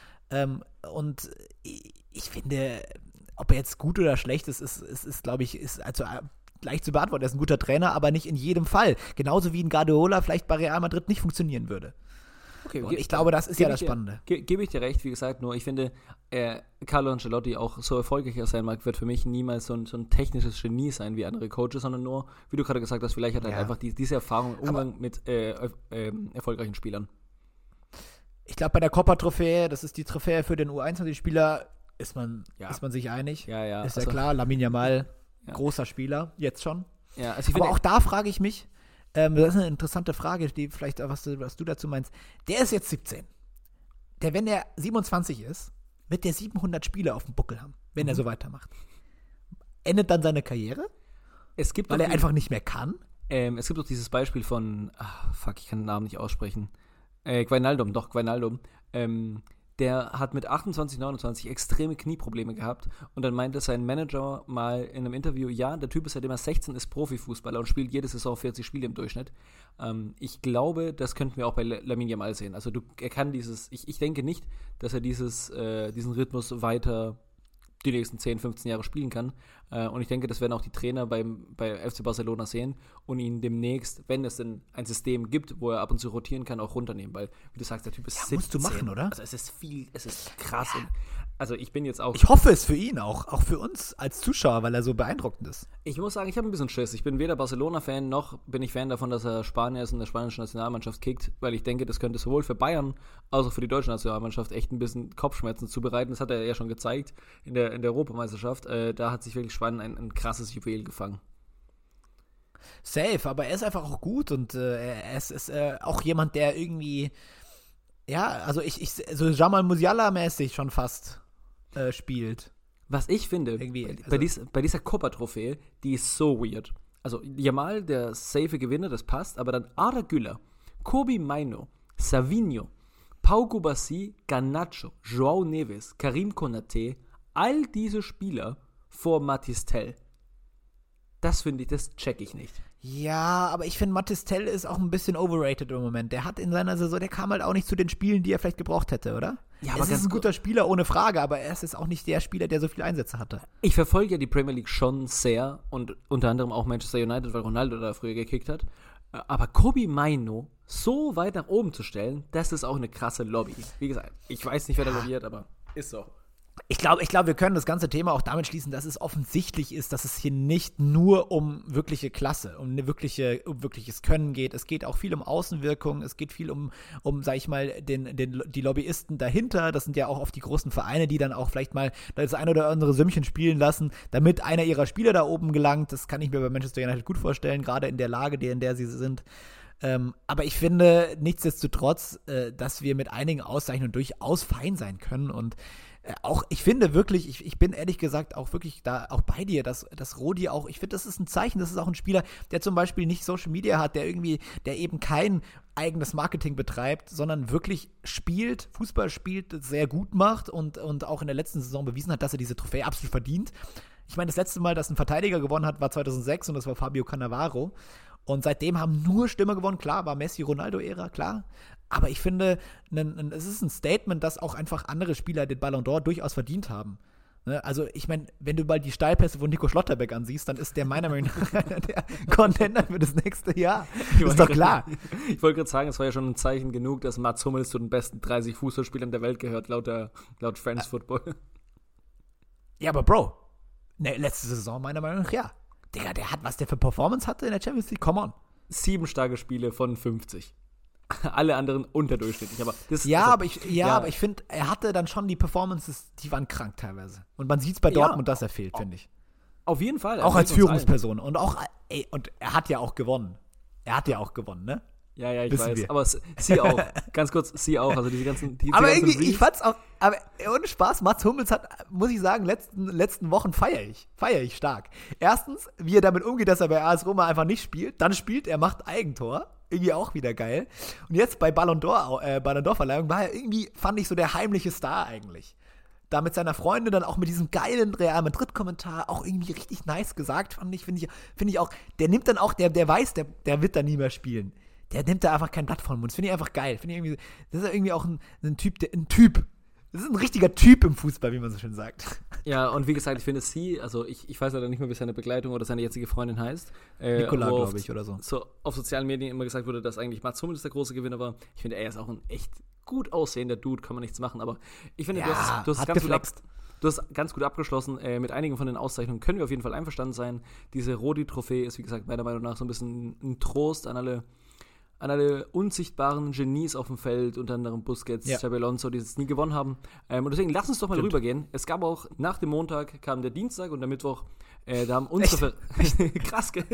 Speaker 3: Und ich finde, ob er jetzt gut oder schlecht ist glaube ich, ist also leicht zu beantworten. Er ist ein guter Trainer, aber nicht in jedem Fall. Genauso wie ein Guardiola vielleicht bei Real Madrid nicht funktionieren würde.
Speaker 2: Okay,
Speaker 3: und ich glaube, das ist ja das Spannende.
Speaker 2: Gebe ich dir recht, wie gesagt, nur ich finde, Carlo Ancelotti, auch so erfolgreich er sein mag, wird für mich niemals so ein technisches Genie sein wie andere Coaches, sondern nur, wie du gerade gesagt hast, vielleicht hat er einfach diese Erfahrung im Umgang mit erfolgreichen Spielern.
Speaker 3: Ich glaube, bei der Copa-Trophäe, das ist die Trophäe für den U21-Spieler, ist man sich einig.
Speaker 2: Ja.
Speaker 3: Ist ja klar, Lamine Yamal, großer Spieler, jetzt schon.
Speaker 2: Ja, also ich
Speaker 3: Aber
Speaker 2: finde,
Speaker 3: auch da frage ich mich, das ist eine interessante Frage, die vielleicht, was du dazu meinst. Der ist jetzt 17. Wenn er 27 ist, wird der 700 Spiele auf dem Buckel haben, wenn er so weitermacht. Endet dann seine Karriere? Weil er einfach nicht mehr kann?
Speaker 2: Es gibt doch dieses Beispiel von, ich kann den Namen nicht aussprechen. Wijnaldum. Der hat mit 28, 29 extreme Knieprobleme gehabt und dann meinte sein Manager mal in einem Interview, ja, der Typ ist seitdem er 16 ist Profifußballer und spielt jede Saison 40 Spiele im Durchschnitt. Ich glaube, das könnten wir auch bei Lamine Yamal sehen. Also er kann ich denke nicht, dass er diesen Rhythmus weiter die nächsten 10, 15 Jahre spielen kann. Und ich denke, das werden auch die Trainer bei FC Barcelona sehen und ihn demnächst, wenn es denn ein System gibt, wo er ab und zu rotieren kann, auch runternehmen. Weil, wie du sagst, der Typ ist 17.
Speaker 3: Musst du machen, oder?
Speaker 2: Also es ist krass. Ja. Also ich bin jetzt auch...
Speaker 3: Ich hoffe es für ihn auch für uns als Zuschauer, weil er so beeindruckend ist.
Speaker 2: Ich muss sagen, ich habe ein bisschen Schiss. Ich bin weder Barcelona-Fan, noch bin ich Fan davon, dass er Spanier ist und der spanischen Nationalmannschaft kickt, weil ich denke, das könnte sowohl für Bayern als auch für die deutsche Nationalmannschaft echt ein bisschen Kopfschmerzen zubereiten. Das hat er ja schon gezeigt in der Europameisterschaft. Da hat sich wirklich Spanien ein krasses Juwel gefangen.
Speaker 3: Safe, aber er ist einfach auch gut und er ist auch jemand, der irgendwie, ja, also so Jamal Musiala-mäßig schon fast spielt.
Speaker 2: Was ich finde, bei dieser Copa-Trophäe, die ist so weird. Also Yamal, der safe Gewinner, das passt, aber dann Arda Güler, Kobbie Mainoo, Savinho, Pau Kubasi, Garnacho, João Neves, Karim Konaté, all diese Spieler vor Mathys Tel. Das finde ich, das check ich nicht.
Speaker 3: Ja, aber ich finde, Mathys Tel ist auch ein bisschen overrated im Moment. Der hat in seiner Saison, der kam halt auch nicht zu den Spielen, die er vielleicht gebraucht hätte, oder? Ja, aber er ist ein guter Spieler, ohne Frage, aber er ist jetzt auch nicht der Spieler, der so viele Einsätze hatte.
Speaker 2: Ich verfolge ja die Premier League schon sehr und unter anderem auch Manchester United, weil Ronaldo da früher gekickt hat. Aber Kobbie Mainoo so weit nach oben zu stellen, das ist auch eine krasse Lobby. Wie gesagt, ich weiß nicht, wer da lobbyiert, aber ist so.
Speaker 3: Ich glaube, wir können das ganze Thema auch damit schließen, dass es offensichtlich ist, dass es hier nicht nur um wirkliche Klasse, um wirkliches Können geht. Es geht auch viel um Außenwirkung, es geht viel um sag ich mal, die Lobbyisten dahinter. Das sind ja auch oft die großen Vereine, die dann auch vielleicht mal das ein oder andere Sümmchen spielen lassen, damit einer ihrer Spieler da oben gelangt. Das kann ich mir bei Manchester United gut vorstellen, gerade in der Lage, in der sie sind. Aber ich finde nichtsdestotrotz, dass wir mit einigen Auszeichnungen durchaus fein sein können und auch, ich finde wirklich, ich bin ehrlich gesagt auch wirklich da auch bei dir, dass Rodi auch, ich finde, das ist ein Zeichen, das ist auch ein Spieler, der zum Beispiel nicht Social Media hat, der eben kein eigenes Marketing betreibt, sondern wirklich spielt, Fußball spielt, sehr gut macht und auch in der letzten Saison bewiesen hat, dass er diese Trophäe absolut verdient. Ich meine, das letzte Mal, dass ein Verteidiger gewonnen hat, war 2006 und das war Fabio Cannavaro. Und seitdem haben nur Stürmer gewonnen. Klar, war Messi-Ronaldo-Ära, klar. Aber ich finde, es ist ein Statement, dass auch einfach andere Spieler den Ballon d'Or durchaus verdient haben. Ne? Also, ich meine, wenn du mal die Steilpässe von Nico Schlotterbeck ansiehst, dann ist der meiner Meinung nach der Contender für das nächste Jahr. Ist doch klar.
Speaker 2: Ich wollte gerade sagen, es war ja schon ein Zeichen genug, dass Mats Hummels zu den besten 30 Fußballspielern der Welt gehört, laut France Football.
Speaker 3: Ja, aber Bro, letzte Saison meiner Meinung nach, ja. Digga, was der für Performance hatte in der Champions League, come on.
Speaker 2: 7 starke Spiele von 50. Alle anderen unterdurchschnittlich. Aber
Speaker 3: aber ich finde, er hatte dann schon die Performances, die waren krank teilweise. Und man sieht es bei Dortmund, dass er fehlt, finde ich.
Speaker 2: Auf jeden Fall.
Speaker 3: Auch als Führungsperson. Und und er hat ja auch gewonnen. Ne?
Speaker 2: Ja, ich
Speaker 3: Wissen
Speaker 2: weiß.
Speaker 3: wir.
Speaker 2: Aber sie auch. Ganz kurz, sie auch. Also diese ganzen.
Speaker 3: Aber irgendwie, ich fand's auch. Aber ohne Spaß, Mats Hummels hat, muss ich sagen, letzten Wochen feiere ich stark. Erstens, wie er damit umgeht, dass er bei AS Roma einfach nicht spielt. Dann spielt er, macht Eigentor. Irgendwie auch wieder geil. Und jetzt bei Ballon d'Or-Verleihung war er irgendwie, fand ich, so der heimliche Star eigentlich. Da mit seiner Freundin dann auch mit diesem geilen Real Madrid-Kommentar auch irgendwie richtig nice gesagt, finde ich auch. Der nimmt dann auch, der weiß, der wird da nie mehr spielen. Der nimmt da einfach kein Blatt vom Mund. Das finde ich einfach geil. Das ist irgendwie auch ein Typ. Das ist ein richtiger Typ im Fußball, wie man so schön sagt.
Speaker 2: Ja, und wie gesagt, ich finde also ich weiß leider nicht mehr, wie seine Begleitung oder seine jetzige Freundin heißt.
Speaker 3: Nicola, glaube ich, oder so.
Speaker 2: Auf sozialen Medien immer gesagt wurde, dass eigentlich Mats Hummels der große Gewinner war. Ich finde, er ist auch ein echt gut aussehender Dude, kann man nichts machen. Aber ich finde, du hast ganz gut abgeschlossen. Mit einigen von den Auszeichnungen können wir auf jeden Fall einverstanden sein. Diese Rodi-Trophäe ist, wie gesagt, meiner Meinung nach so ein bisschen ein Trost an alle unsichtbaren Genies auf dem Feld, unter anderem Busquets, Xabi Alonso, die es nie gewonnen haben. Und deswegen lass uns doch mal rübergehen. Es gab auch, nach dem Montag kam der Dienstag und der Mittwoch, da haben unsere... Krass, gell?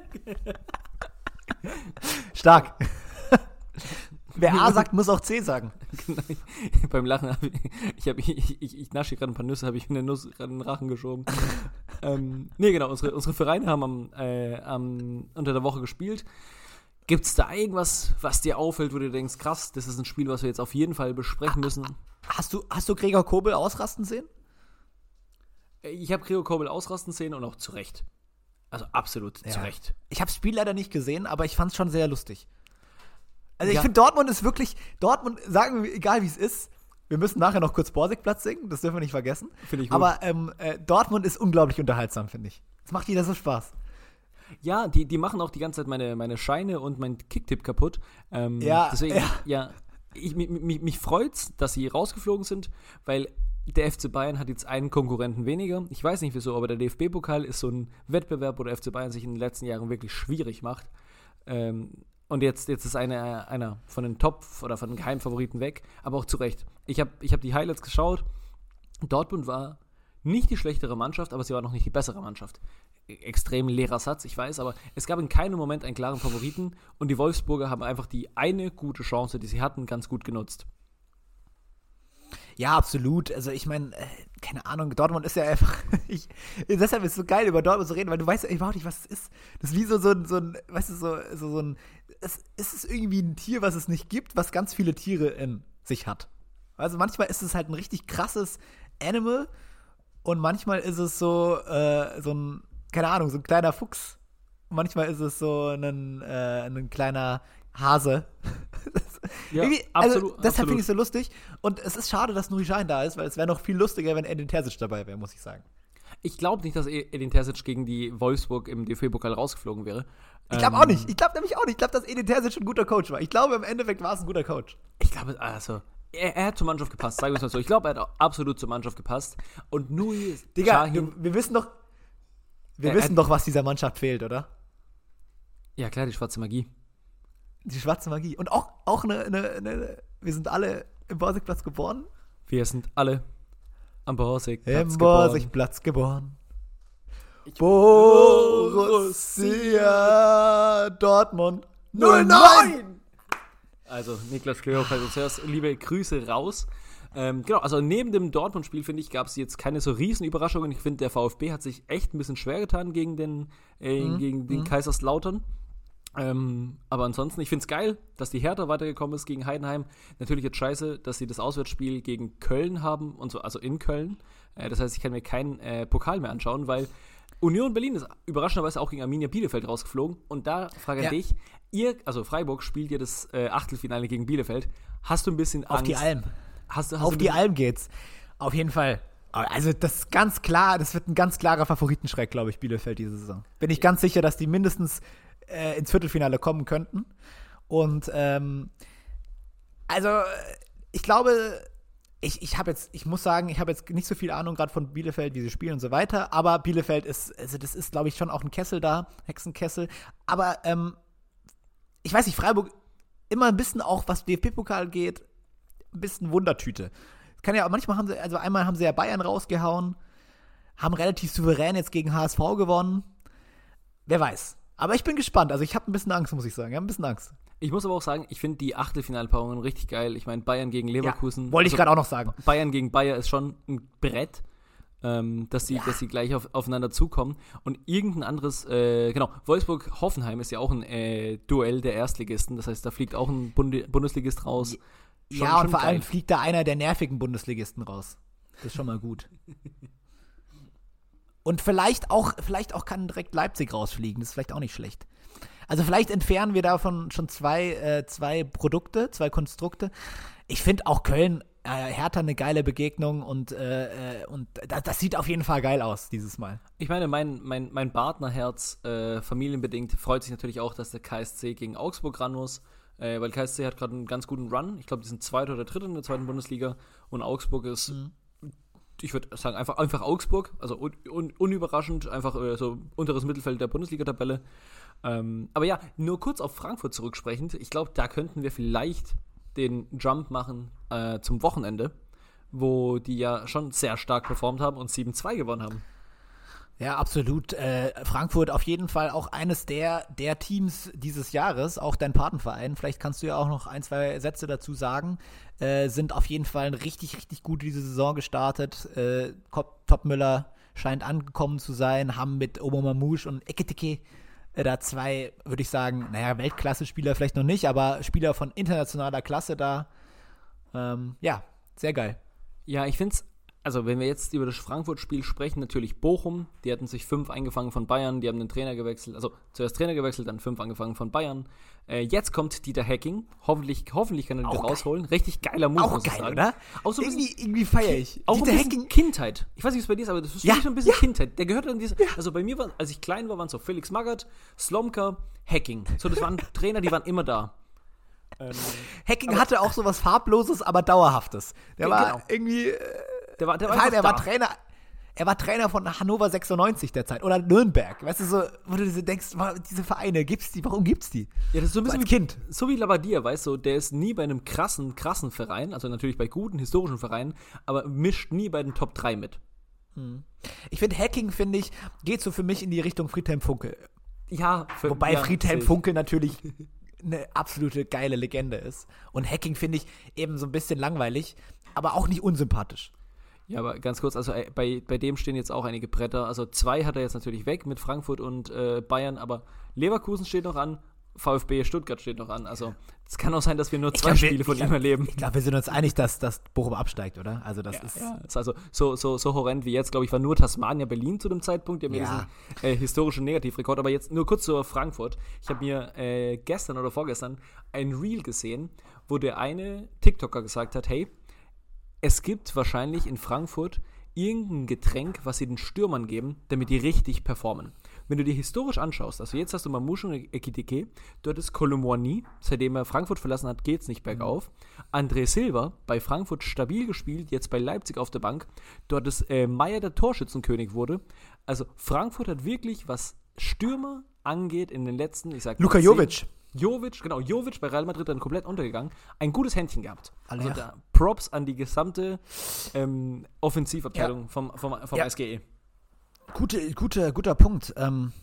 Speaker 3: Stark. Wer A sagt, muss auch C sagen.
Speaker 2: Beim Lachen ich nasche gerade ein paar Nüsse, habe ich in der Nuss gerade in den Rachen geschoben. Genau, unsere Vereine haben unter der Woche gespielt. Gibt es da irgendwas, was dir auffällt, wo du denkst, krass, das ist ein Spiel, was wir jetzt auf jeden Fall besprechen müssen?
Speaker 3: Hast du Gregor Kobel ausrasten sehen?
Speaker 2: Ich habe Gregor Kobel ausrasten sehen und auch zu Recht. Also absolut zu Recht.
Speaker 3: Ich habe das Spiel leider nicht gesehen, aber ich fand es schon sehr lustig. Also ich finde, Dortmund, sagen wir, egal wie es ist, wir müssen nachher noch kurz Borsigplatz singen, das dürfen wir nicht vergessen.
Speaker 2: Finde ich gut.
Speaker 3: Aber Dortmund ist unglaublich unterhaltsam, finde ich. Es macht wieder so Spaß.
Speaker 2: Ja, die machen auch die ganze Zeit meine Scheine und mein Kicktipp kaputt. Deswegen, mich freut's, dass sie rausgeflogen sind, weil der FC Bayern hat jetzt einen Konkurrenten weniger. Ich weiß nicht wieso, aber der DFB-Pokal ist so ein Wettbewerb, wo der FC Bayern sich in den letzten Jahren wirklich schwierig macht. Und jetzt ist einer von den Top- oder von den Geheimfavoriten weg, aber auch zu Recht. Ich hab die Highlights geschaut. Dortmund war nicht die schlechtere Mannschaft, aber sie war noch nicht die bessere Mannschaft. Extrem leerer Satz, ich weiß, aber es gab in keinem Moment einen klaren Favoriten und die Wolfsburger haben einfach die eine gute Chance, die sie hatten, ganz gut genutzt.
Speaker 3: Ja, absolut. Also ich meine, keine Ahnung, Dortmund ist ja einfach, deshalb ist es so geil, über Dortmund zu reden, weil du weißt ja überhaupt nicht, was es ist. Das ist wie so ein, weißt du, so ein, es ist irgendwie ein Tier, was es nicht gibt, was ganz viele Tiere in sich hat. Also manchmal ist es halt ein richtig krasses Animal und manchmal ist es so ein, keine Ahnung, so ein kleiner Fuchs. Und manchmal ist es so ein kleiner Hase.
Speaker 2: Ja, absolut.
Speaker 3: Deshalb finde ich es so lustig. Und es ist schade, dass Nuri Sahin da ist, weil es wäre noch viel lustiger, wenn Edin Terzic dabei wäre, muss ich sagen.
Speaker 2: Ich glaube nicht, dass Edin Terzic gegen die Wolfsburg im DFB-Pokal rausgeflogen wäre.
Speaker 3: Ich glaube auch nicht. Ich glaube nämlich auch nicht. Ich glaube, dass Edin Terzic ein guter Coach war. Ich glaube, im Endeffekt war es ein guter Coach.
Speaker 2: Ich glaube, also, er hat zur Mannschaft gepasst, sagen wir es mal so. Ich glaube, er hat absolut zur Mannschaft gepasst. Und Nuri Sahin...
Speaker 3: wir wissen doch, was dieser Mannschaft fehlt, oder?
Speaker 2: Ja, klar, die schwarze Magie.
Speaker 3: Die schwarze Magie. Und auch wir sind alle im Borsigplatz geboren.
Speaker 2: Wir sind alle am Borsigplatz
Speaker 3: geboren. Borussia Dortmund. 09!
Speaker 2: Also Niklas Klöhoff, falls du uns hörst, liebe Grüße raus. Genau, also neben dem Dortmund-Spiel, finde ich, gab es jetzt keine so riesen Überraschungen. Ich finde, der VfB hat sich echt ein bisschen schwer getan gegen den Kaiserslautern. Aber ansonsten, ich finde es geil, dass die Hertha weitergekommen ist gegen Heidenheim. Natürlich jetzt scheiße, dass sie das Auswärtsspiel gegen Köln haben, und so, also in Köln. Das heißt, ich kann mir keinen Pokal mehr anschauen, weil Union Berlin ist überraschenderweise auch gegen Arminia Bielefeld rausgeflogen. Und da frage ich dich, also Freiburg spielt ja das Achtelfinale gegen Bielefeld. Hast du ein bisschen Angst?
Speaker 3: Auf die Alm.
Speaker 2: Hast
Speaker 3: Auf die Alm geht's. Auf jeden Fall. Also das ist ganz klar, das wird ein ganz klarer Favoritenschreck, glaube ich, Bielefeld diese Saison. Bin ich ganz sicher, dass die mindestens ins Viertelfinale kommen könnten. Und also ich glaube, ich muss sagen, ich habe jetzt nicht so viel Ahnung gerade von Bielefeld, wie sie spielen und so weiter, aber Bielefeld ist, also das ist, glaube ich, schon auch ein Kessel da, Hexenkessel. Aber ich weiß nicht, Freiburg immer ein bisschen auch, was DFB-Pokal geht, ein bisschen Wundertüte. Kann ja, manchmal einmal haben sie ja Bayern rausgehauen, haben relativ souverän jetzt gegen HSV gewonnen. Wer weiß. Aber ich bin gespannt. Also ich habe ein bisschen Angst, muss ich sagen. Ich habe ein bisschen Angst.
Speaker 2: Ich muss aber auch sagen, ich finde die Achtelfinalpaarungen richtig geil. Ich meine, Bayern gegen Leverkusen.
Speaker 3: Ja, wollte ich gerade auch noch sagen.
Speaker 2: Bayern gegen Bayer ist schon ein Brett, dass sie gleich aufeinander zukommen. Und irgendein anderes, Wolfsburg-Hoffenheim ist ja auch ein Duell der Erstligisten. Das heißt, da fliegt auch ein Bundesligist raus.
Speaker 3: Und vor allem fliegt da einer der nervigen Bundesligisten raus. Das ist schon mal gut. Und vielleicht auch kann direkt Leipzig rausfliegen. Das ist vielleicht auch nicht schlecht. Also vielleicht entfernen wir davon schon zwei Produkte, zwei Konstrukte. Ich finde auch Köln, Hertha eine geile Begegnung und das sieht auf jeden Fall geil aus dieses Mal.
Speaker 2: Ich meine, mein Partnerherz, familienbedingt, freut sich natürlich auch, dass der KSC gegen Augsburg ran muss. Weil KSC hat gerade einen ganz guten Run. Ich glaube, die sind Zweiter oder Dritter in der zweiten Bundesliga. Und Augsburg ist, ich würde sagen, einfach Augsburg. Also unüberraschend, einfach so unteres Mittelfeld der Bundesliga-Tabelle. Aber ja, nur kurz auf Frankfurt zurücksprechend. Ich glaube, da könnten wir vielleicht den Jump machen zum Wochenende, wo die ja schon sehr stark performt haben und 7-2 gewonnen haben.
Speaker 3: Ja, absolut. Frankfurt auf jeden Fall auch eines der Teams dieses Jahres, auch dein Patenverein. Vielleicht kannst du ja auch noch ein, zwei Sätze dazu sagen. Sind auf jeden Fall richtig, richtig gut diese Saison gestartet. Topmüller scheint angekommen zu sein, haben mit Obama-Mouche und Ekitike da zwei, würde ich sagen, Weltklasse-Spieler vielleicht noch nicht, aber Spieler von internationaler Klasse da. Ja, sehr geil.
Speaker 2: Ja, ich finde es, also wenn wir jetzt über das Frankfurt-Spiel sprechen, natürlich Bochum, die hatten sich 5 eingefangen von Bayern, die haben den Trainer gewechselt, also zuerst Trainer gewechselt, dann 5 angefangen von Bayern. Jetzt kommt Dieter Hecking, hoffentlich kann er die rausholen. Richtig geiler Move,
Speaker 3: auch muss geil, ich sagen. Oder?
Speaker 2: Auch so
Speaker 3: irgendwie feiere ich.
Speaker 2: Auch Dieter Hecking Kindheit. Ich weiß nicht, wie es bei dir ist, aber das ist für mich schon ein bisschen Kindheit. Der gehört an diese, also bei mir, als ich klein war, waren es so Felix Magath, Slomka, Hecking. So, das waren Trainer, die waren immer da.
Speaker 3: Hecking hatte auch so was Farbloses, aber Dauerhaftes. Der war irgendwie
Speaker 2: Der war
Speaker 3: Trainer. Er war Trainer von Hannover 96 derzeit oder Nürnberg. Weißt du, so, wo du denkst, diese Vereine, warum gibt's die?
Speaker 2: Ja, das ist so ein bisschen
Speaker 3: als Kind.
Speaker 2: So wie Labbadia, weißt du, der ist nie bei einem krassen Verein, also natürlich bei guten historischen Vereinen, aber mischt nie bei den Top 3 mit.
Speaker 3: Ich finde, Hacking, geht so für mich in die Richtung Friedhelm Funkel.
Speaker 2: Ja.
Speaker 3: Wobei Friedhelm Funkel natürlich eine absolute geile Legende ist. Und Hacking finde ich eben so ein bisschen langweilig, aber auch nicht unsympathisch.
Speaker 2: Ja, aber ganz kurz, also bei dem stehen jetzt auch einige Bretter. Also 2 hat er jetzt natürlich weg mit Frankfurt und Bayern, aber Leverkusen steht noch an, VfB Stuttgart steht noch an. Also es kann auch sein, dass wir nur 2 Spiele von ihm erleben.
Speaker 3: Ich glaube, wir sind uns einig, dass Bochum absteigt, oder? Also das ist...
Speaker 2: Ja. Ist also so horrend wie jetzt, glaube ich, war nur Tasmania Berlin zu dem Zeitpunkt. Die haben diesen historischen Negativrekord. Aber jetzt nur kurz zu Frankfurt. Ich habe mir gestern oder vorgestern ein Reel gesehen, wo der eine TikToker gesagt hat, hey, es gibt wahrscheinlich in Frankfurt irgendein Getränk, was sie den Stürmern geben, damit die richtig performen. Wenn du dir historisch anschaust, also jetzt hast du Mamouche und Ekitike, dort ist Colomboigny, seitdem er Frankfurt verlassen hat, geht es nicht bergauf. André Silva, bei Frankfurt stabil gespielt, jetzt bei Leipzig auf der Bank. Dort ist Meier der Torschützenkönig wurde. Also Frankfurt hat wirklich, was Stürmer angeht, in den letzten, ich sag
Speaker 3: Luka Jovic.
Speaker 2: Jovic bei Real Madrid dann komplett untergegangen. Ein gutes Händchen gehabt. Also da Props an die gesamte Offensivabteilung vom SGE.
Speaker 3: Guter Punkt.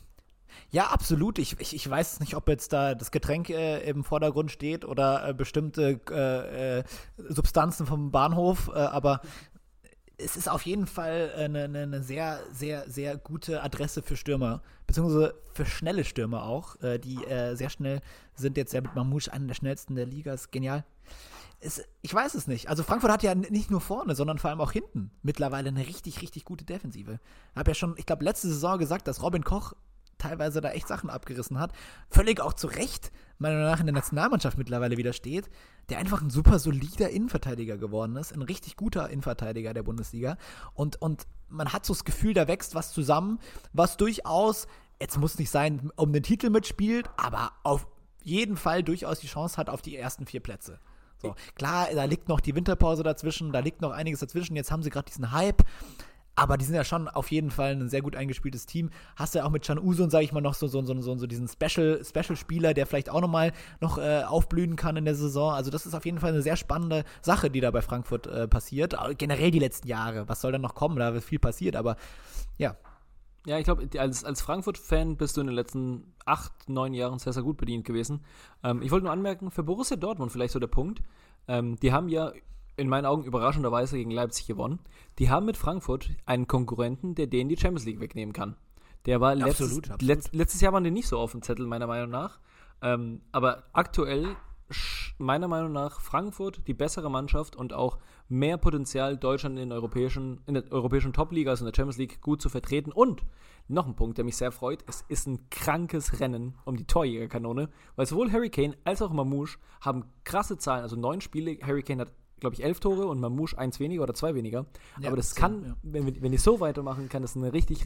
Speaker 3: Ja, absolut. Ich weiß nicht, ob jetzt da das Getränk im Vordergrund steht oder bestimmte Substanzen vom Bahnhof, aber es ist auf jeden Fall eine sehr, sehr, sehr gute Adresse für Stürmer, beziehungsweise für schnelle Stürmer auch, die sehr schnell sind. Jetzt ja mit Mamouche einer der schnellsten der Liga, ist genial. Ich weiß es nicht. Also Frankfurt hat ja nicht nur vorne, sondern vor allem auch hinten mittlerweile eine richtig, richtig gute Defensive. Ich habe ja schon, ich glaube, letzte Saison gesagt, dass Robin Koch teilweise da echt Sachen abgerissen hat. Völlig auch zu Recht, meiner Meinung nach in der Nationalmannschaft mittlerweile wieder steht, der einfach ein super solider Innenverteidiger geworden ist, ein richtig guter Innenverteidiger der Bundesliga. Und man hat so das Gefühl, da wächst was zusammen, was durchaus, jetzt muss nicht sein, um den Titel mitspielt, aber auf jeden Fall durchaus die Chance hat auf die ersten 4 Plätze. So, klar, da liegt noch die Winterpause dazwischen, da liegt noch einiges dazwischen, jetzt haben sie gerade diesen Hype, aber die sind ja schon auf jeden Fall ein sehr gut eingespieltes Team. Hast du ja auch mit Can Uzun, sage ich mal, noch so diesen Special-Spieler, der vielleicht auch noch aufblühen kann in der Saison. Also das ist auf jeden Fall eine sehr spannende Sache, die da bei Frankfurt passiert. Generell die letzten Jahre, was soll dann noch kommen? Da ist viel passiert, aber ja.
Speaker 2: Ja, ich glaube, als Frankfurt-Fan bist du in den letzten 8, 9 Jahren sehr, sehr gut bedient gewesen. Ich wollte nur anmerken, für Borussia Dortmund vielleicht so der Punkt, die haben ja in meinen Augen überraschenderweise gegen Leipzig gewonnen. Die haben mit Frankfurt einen Konkurrenten, der denen die Champions League wegnehmen kann. Der war letztes Jahr waren die nicht so auf dem Zettel, meiner Meinung nach. Aber aktuell, meiner Meinung nach, Frankfurt die bessere Mannschaft und auch mehr Potenzial, Deutschland in der europäischen Top-Liga, also in der Champions League, gut zu vertreten. Und noch ein Punkt, der mich sehr freut, es ist ein krankes Rennen um die Torjägerkanone, weil sowohl Harry Kane als auch Mamouche haben krasse Zahlen, also 9 Spiele, Harry Kane hat, glaube ich, 11 Tore und Mamouche 1 weniger oder 2 weniger. Ja, aber das kann, wenn die so weitermachen, kann das ein richtig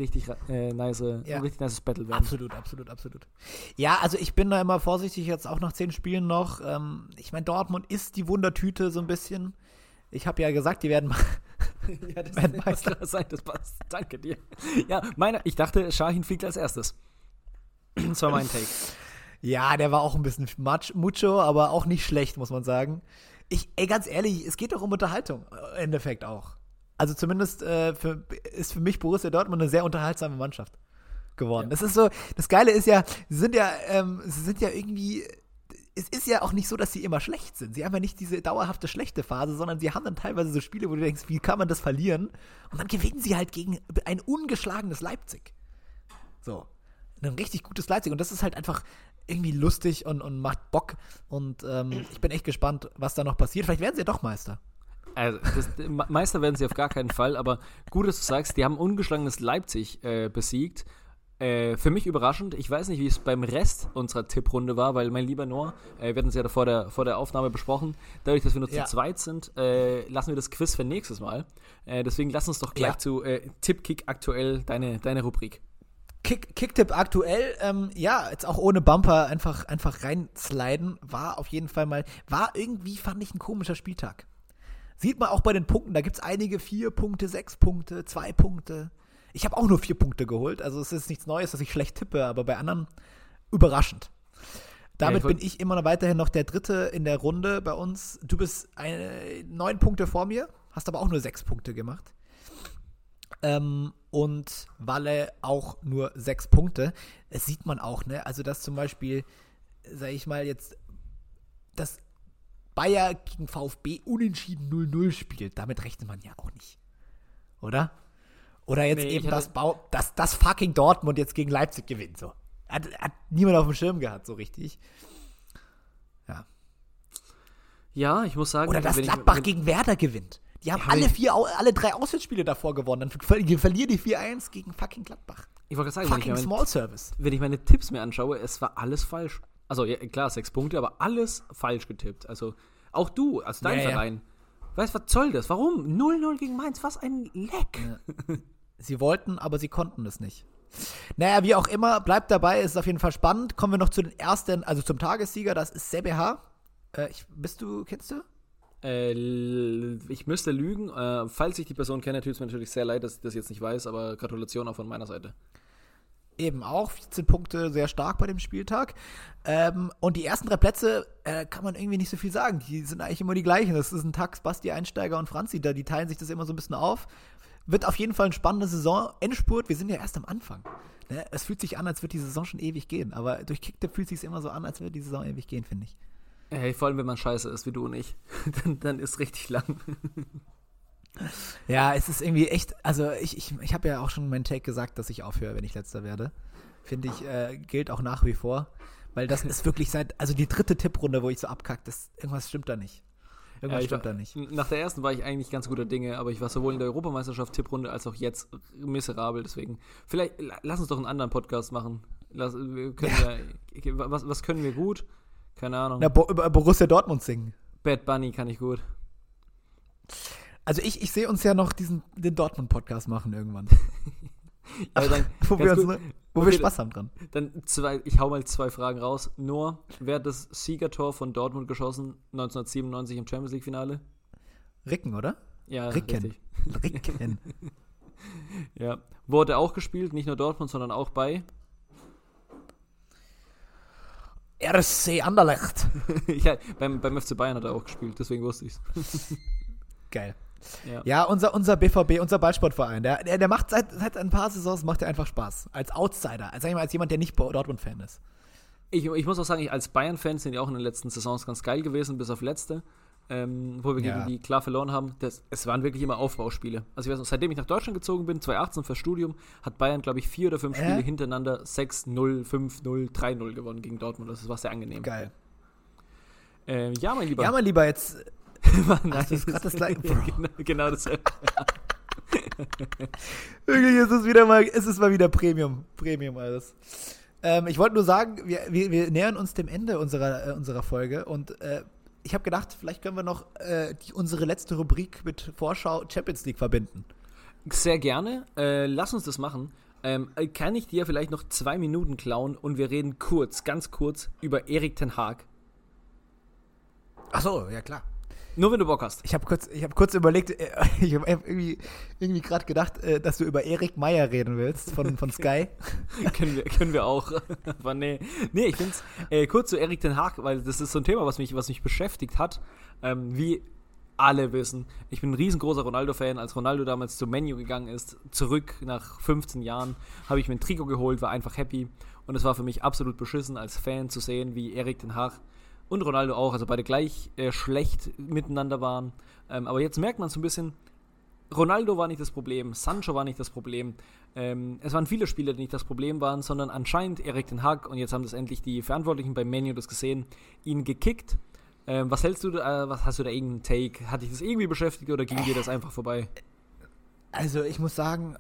Speaker 2: nice Battle werden.
Speaker 3: Absolut. Ja, also ich bin da immer vorsichtig, jetzt auch nach 10 Spielen noch. Ich meine, Dortmund ist die Wundertüte so ein bisschen. Ich habe ja gesagt, die werden
Speaker 2: ja, das passt. Danke dir. Ja, ich dachte, Şahin fliegt als erstes. Das war mein Take.
Speaker 3: Ja, der war auch ein bisschen mucho, aber auch nicht schlecht, muss man sagen. Ganz ehrlich, es geht doch um Unterhaltung, im Endeffekt auch. Also zumindest ist für mich Borussia Dortmund eine sehr unterhaltsame Mannschaft geworden. Ja. Das ist so, das Geile ist ja, sie sind ja irgendwie, es ist ja auch nicht so, dass sie immer schlecht sind. Sie haben ja nicht diese dauerhafte schlechte Phase, sondern sie haben dann teilweise so Spiele, wo du denkst, wie kann man das verlieren? Und dann gewinnen sie halt gegen ein ungeschlagenes Leipzig. So, ein richtig gutes Leipzig. Und das ist halt einfach irgendwie lustig und macht Bock. Und ich bin echt gespannt, was da noch passiert. Vielleicht werden sie ja doch Meister.
Speaker 2: Also, Meister werden sie auf gar keinen Fall, aber gut, dass du sagst, die haben ungeschlagenes Leipzig besiegt. Für mich überraschend. Ich weiß nicht, wie es beim Rest unserer Tipprunde war, weil mein lieber Noah, wir hatten es ja vor der Aufnahme besprochen, dadurch, dass wir nur zu zweit sind, lassen wir das Quiz für nächstes Mal. Deswegen lass uns doch gleich zu Tipp-Kick aktuell deine Rubrik.
Speaker 3: Kicktipp aktuell, jetzt auch ohne Bumper einfach reinsliden, war auf jeden Fall irgendwie, fand ich, ein komischer Spieltag. Sieht man auch bei den Punkten, da gibt es einige 4 Punkte, 6 Punkte, 2 Punkte. Ich habe auch nur 4 Punkte geholt, also es ist nichts Neues, dass ich schlecht tippe, aber bei anderen überraschend. Damit bin ich immer noch weiterhin noch der Dritte in der Runde bei uns. Du bist 9 Punkte vor mir, hast aber auch nur 6 Punkte gemacht. Und Walle auch nur 6 Punkte. Das sieht man auch, ne? Also, dass zum Beispiel, sag ich mal jetzt, dass Bayer gegen VfB unentschieden 0-0 spielt, damit rechnet man ja auch nicht. Oder? Oder jetzt dass fucking Dortmund jetzt gegen Leipzig gewinnt, so. Hat niemand auf dem Schirm gehabt, so richtig. Ja.
Speaker 2: Ja, ich muss sagen.
Speaker 3: Oder dass Gladbach gegen Werder gewinnt. Die haben alle 3 Auswärtsspiele davor gewonnen. Dann verlieren die 4-1 gegen fucking Gladbach.
Speaker 2: Ich wollte gerade
Speaker 3: sagen, Small Service.
Speaker 2: Wenn ich meine Tipps mir anschaue, es war alles falsch. Also, ja, klar, 6 Punkte, aber alles falsch getippt. Also, auch du, als dein Verein. Weißt du, was soll das? Warum? 0-0 gegen Mainz, was ein Leck.
Speaker 3: Ja. Sie wollten, aber sie konnten es nicht. Naja, wie auch immer, bleibt dabei, es ist auf jeden Fall spannend. Kommen wir noch zu den ersten, also zum Tagessieger, das ist CBH. Kennst du?
Speaker 2: Ich müsste lügen. Falls ich die Person kenne, tut es mir natürlich sehr leid, dass ich das jetzt nicht weiß, aber Gratulation auch von meiner Seite.
Speaker 3: Eben auch 14 Punkte, sehr stark bei dem Spieltag. Und die ersten 3 Plätze kann man irgendwie nicht so viel sagen. Die sind eigentlich immer die gleichen. Das ist ein Tax, Basti, Einsteiger und Franzi. Die teilen sich das immer so ein bisschen auf. Wird auf jeden Fall eine spannende Saison. Endspurt, wir sind ja erst am Anfang. Ne? Es fühlt sich an, als würde die Saison schon ewig gehen. Aber durch Kicktipp fühlt es sich immer so an, als würde die Saison ewig gehen, finde ich.
Speaker 2: Hey, vor allem, wenn man scheiße ist, wie du und ich. dann ist richtig lang.
Speaker 3: Ja, es ist irgendwie echt, also ich habe ja auch schon meinen Take gesagt, dass ich aufhöre, wenn ich Letzter werde. Finde ich, gilt auch nach wie vor. Weil das ist wirklich also die 3. Tipprunde, wo ich so abkackt, irgendwas stimmt da nicht.
Speaker 2: Nach der ersten war ich eigentlich ganz guter Dinge, aber ich war sowohl in der Europameisterschaft Tipprunde als auch jetzt miserabel, deswegen. Vielleicht, lass uns doch einen anderen Podcast machen. Was können wir gut? Keine Ahnung.
Speaker 3: Über Borussia Dortmund singen.
Speaker 2: Bad Bunny kann ich gut.
Speaker 3: Also ich sehe uns ja noch den Dortmund-Podcast machen irgendwann.
Speaker 2: Aber dann,
Speaker 3: wo wir Spaß haben dran.
Speaker 2: Dann ich hau mal 2 Fragen raus. Noah, wer hat das Siegertor von Dortmund geschossen 1997 im Champions League-Finale?
Speaker 3: Ricken, oder?
Speaker 2: Ja,
Speaker 3: Ricken.
Speaker 2: Ja. Wo hat er auch gespielt? Nicht nur Dortmund, sondern auch bei
Speaker 3: RC Anderlecht.
Speaker 2: Ja, beim FC Bayern hat er auch gespielt, deswegen wusste ich's.
Speaker 3: Geil. Ja, unser BVB, unser Ballsportverein, der macht seit ein paar Saisons macht er einfach Spaß. Als Outsider, als jemand, der nicht Dortmund-Fan ist.
Speaker 2: Ich muss auch sagen, als Bayern-Fan sind die auch in den letzten Saisons ganz geil gewesen, bis auf letzte, wo wir gegen die klar verloren haben. Es waren wirklich immer Aufbauspiele. Also ich weiß noch, seitdem ich nach Deutschland gezogen bin, 2018 fürs Studium, hat Bayern, glaube ich, 4 oder 5 Spiele hintereinander 6-0, 5-0, 3-0 gewonnen gegen Dortmund. Das war sehr angenehm.
Speaker 3: Geil.
Speaker 2: Ja, mein Lieber.
Speaker 3: Ja, mein Lieber, jetzt...
Speaker 2: Das ist gerade das gleiche. Genau dasselbe.
Speaker 3: Wirklich, es ist mal wieder Premium alles. Ich wollte nur sagen, wir nähern uns dem Ende unserer Folge und ich habe gedacht, vielleicht können wir noch unsere letzte Rubrik mit Vorschau Champions League verbinden.
Speaker 2: Sehr gerne. Lass uns das machen. Kann ich dir vielleicht noch 2 Minuten klauen und wir reden ganz kurz über Erik ten Hag?
Speaker 3: Ach so, ja klar.
Speaker 2: Nur wenn du Bock hast.
Speaker 3: Ich habe kurz überlegt, ich habe irgendwie gerade gedacht, dass du über Erik Meyer reden willst von Sky.
Speaker 2: können wir auch. Aber nee, ich finde es kurz zu Erik ten Hag, weil das ist so ein Thema, was mich beschäftigt hat. Wie alle wissen, ich bin ein riesengroßer Ronaldo-Fan. Als Ronaldo damals zu Man U gegangen ist, zurück nach 15 Jahren, habe ich mir ein Trikot geholt, war einfach happy. Und es war für mich absolut beschissen, als Fan zu sehen, wie Erik ten Hag und Ronaldo auch, also beide gleich schlecht miteinander waren. Aber jetzt merkt man so ein bisschen, Ronaldo war nicht das Problem, Sancho war nicht das Problem. Es waren viele Spieler, die nicht das Problem waren, sondern anscheinend Erik ten Hag, und jetzt haben das endlich die Verantwortlichen beim Man U das gesehen, ihn gekickt. Was hältst du, was hast du da irgendeinen Take? Hat dich das irgendwie beschäftigt oder ging dir das einfach vorbei?
Speaker 3: Also ich muss sagen,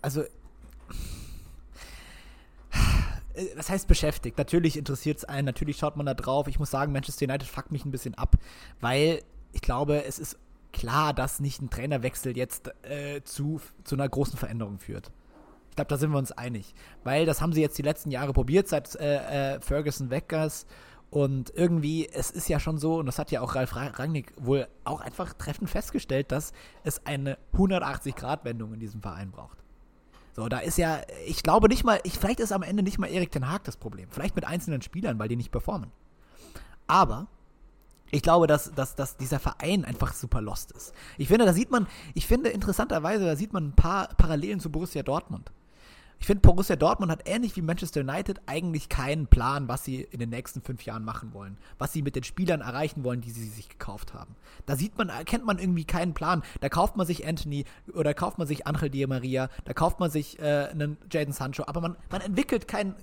Speaker 3: was heißt beschäftigt? Natürlich interessiert es einen, natürlich schaut man da drauf. Ich muss sagen, Manchester United fuckt mich ein bisschen ab, weil ich glaube, es ist klar, dass nicht ein Trainerwechsel jetzt zu einer großen Veränderung führt. Ich glaube, da sind wir uns einig. Weil das haben sie jetzt die letzten Jahre probiert, seit Ferguson weg ist. Und irgendwie, es ist ja schon so, und das hat ja auch Ralf Rangnick wohl auch einfach treffend festgestellt, dass es eine 180-Grad-Wendung in diesem Verein braucht. So, da ist ja, ich glaube nicht mal, vielleicht ist am Ende nicht mal Erik ten Hag das Problem. Vielleicht mit einzelnen Spielern, weil die nicht performen. Aber ich glaube, dass dieser Verein einfach super lost ist. Ich finde, interessanterweise, da sieht man ein paar Parallelen zu Borussia Dortmund. Ich finde, Borussia Dortmund hat ähnlich wie Manchester United eigentlich keinen Plan, was sie in den nächsten 5 Jahren machen wollen. Was sie mit den Spielern erreichen wollen, die sie sich gekauft haben. Da erkennt man irgendwie keinen Plan. Da kauft man sich Anthony oder kauft man sich Angel Di Maria, da kauft man sich einen Jadon Sancho, aber man entwickelt keinen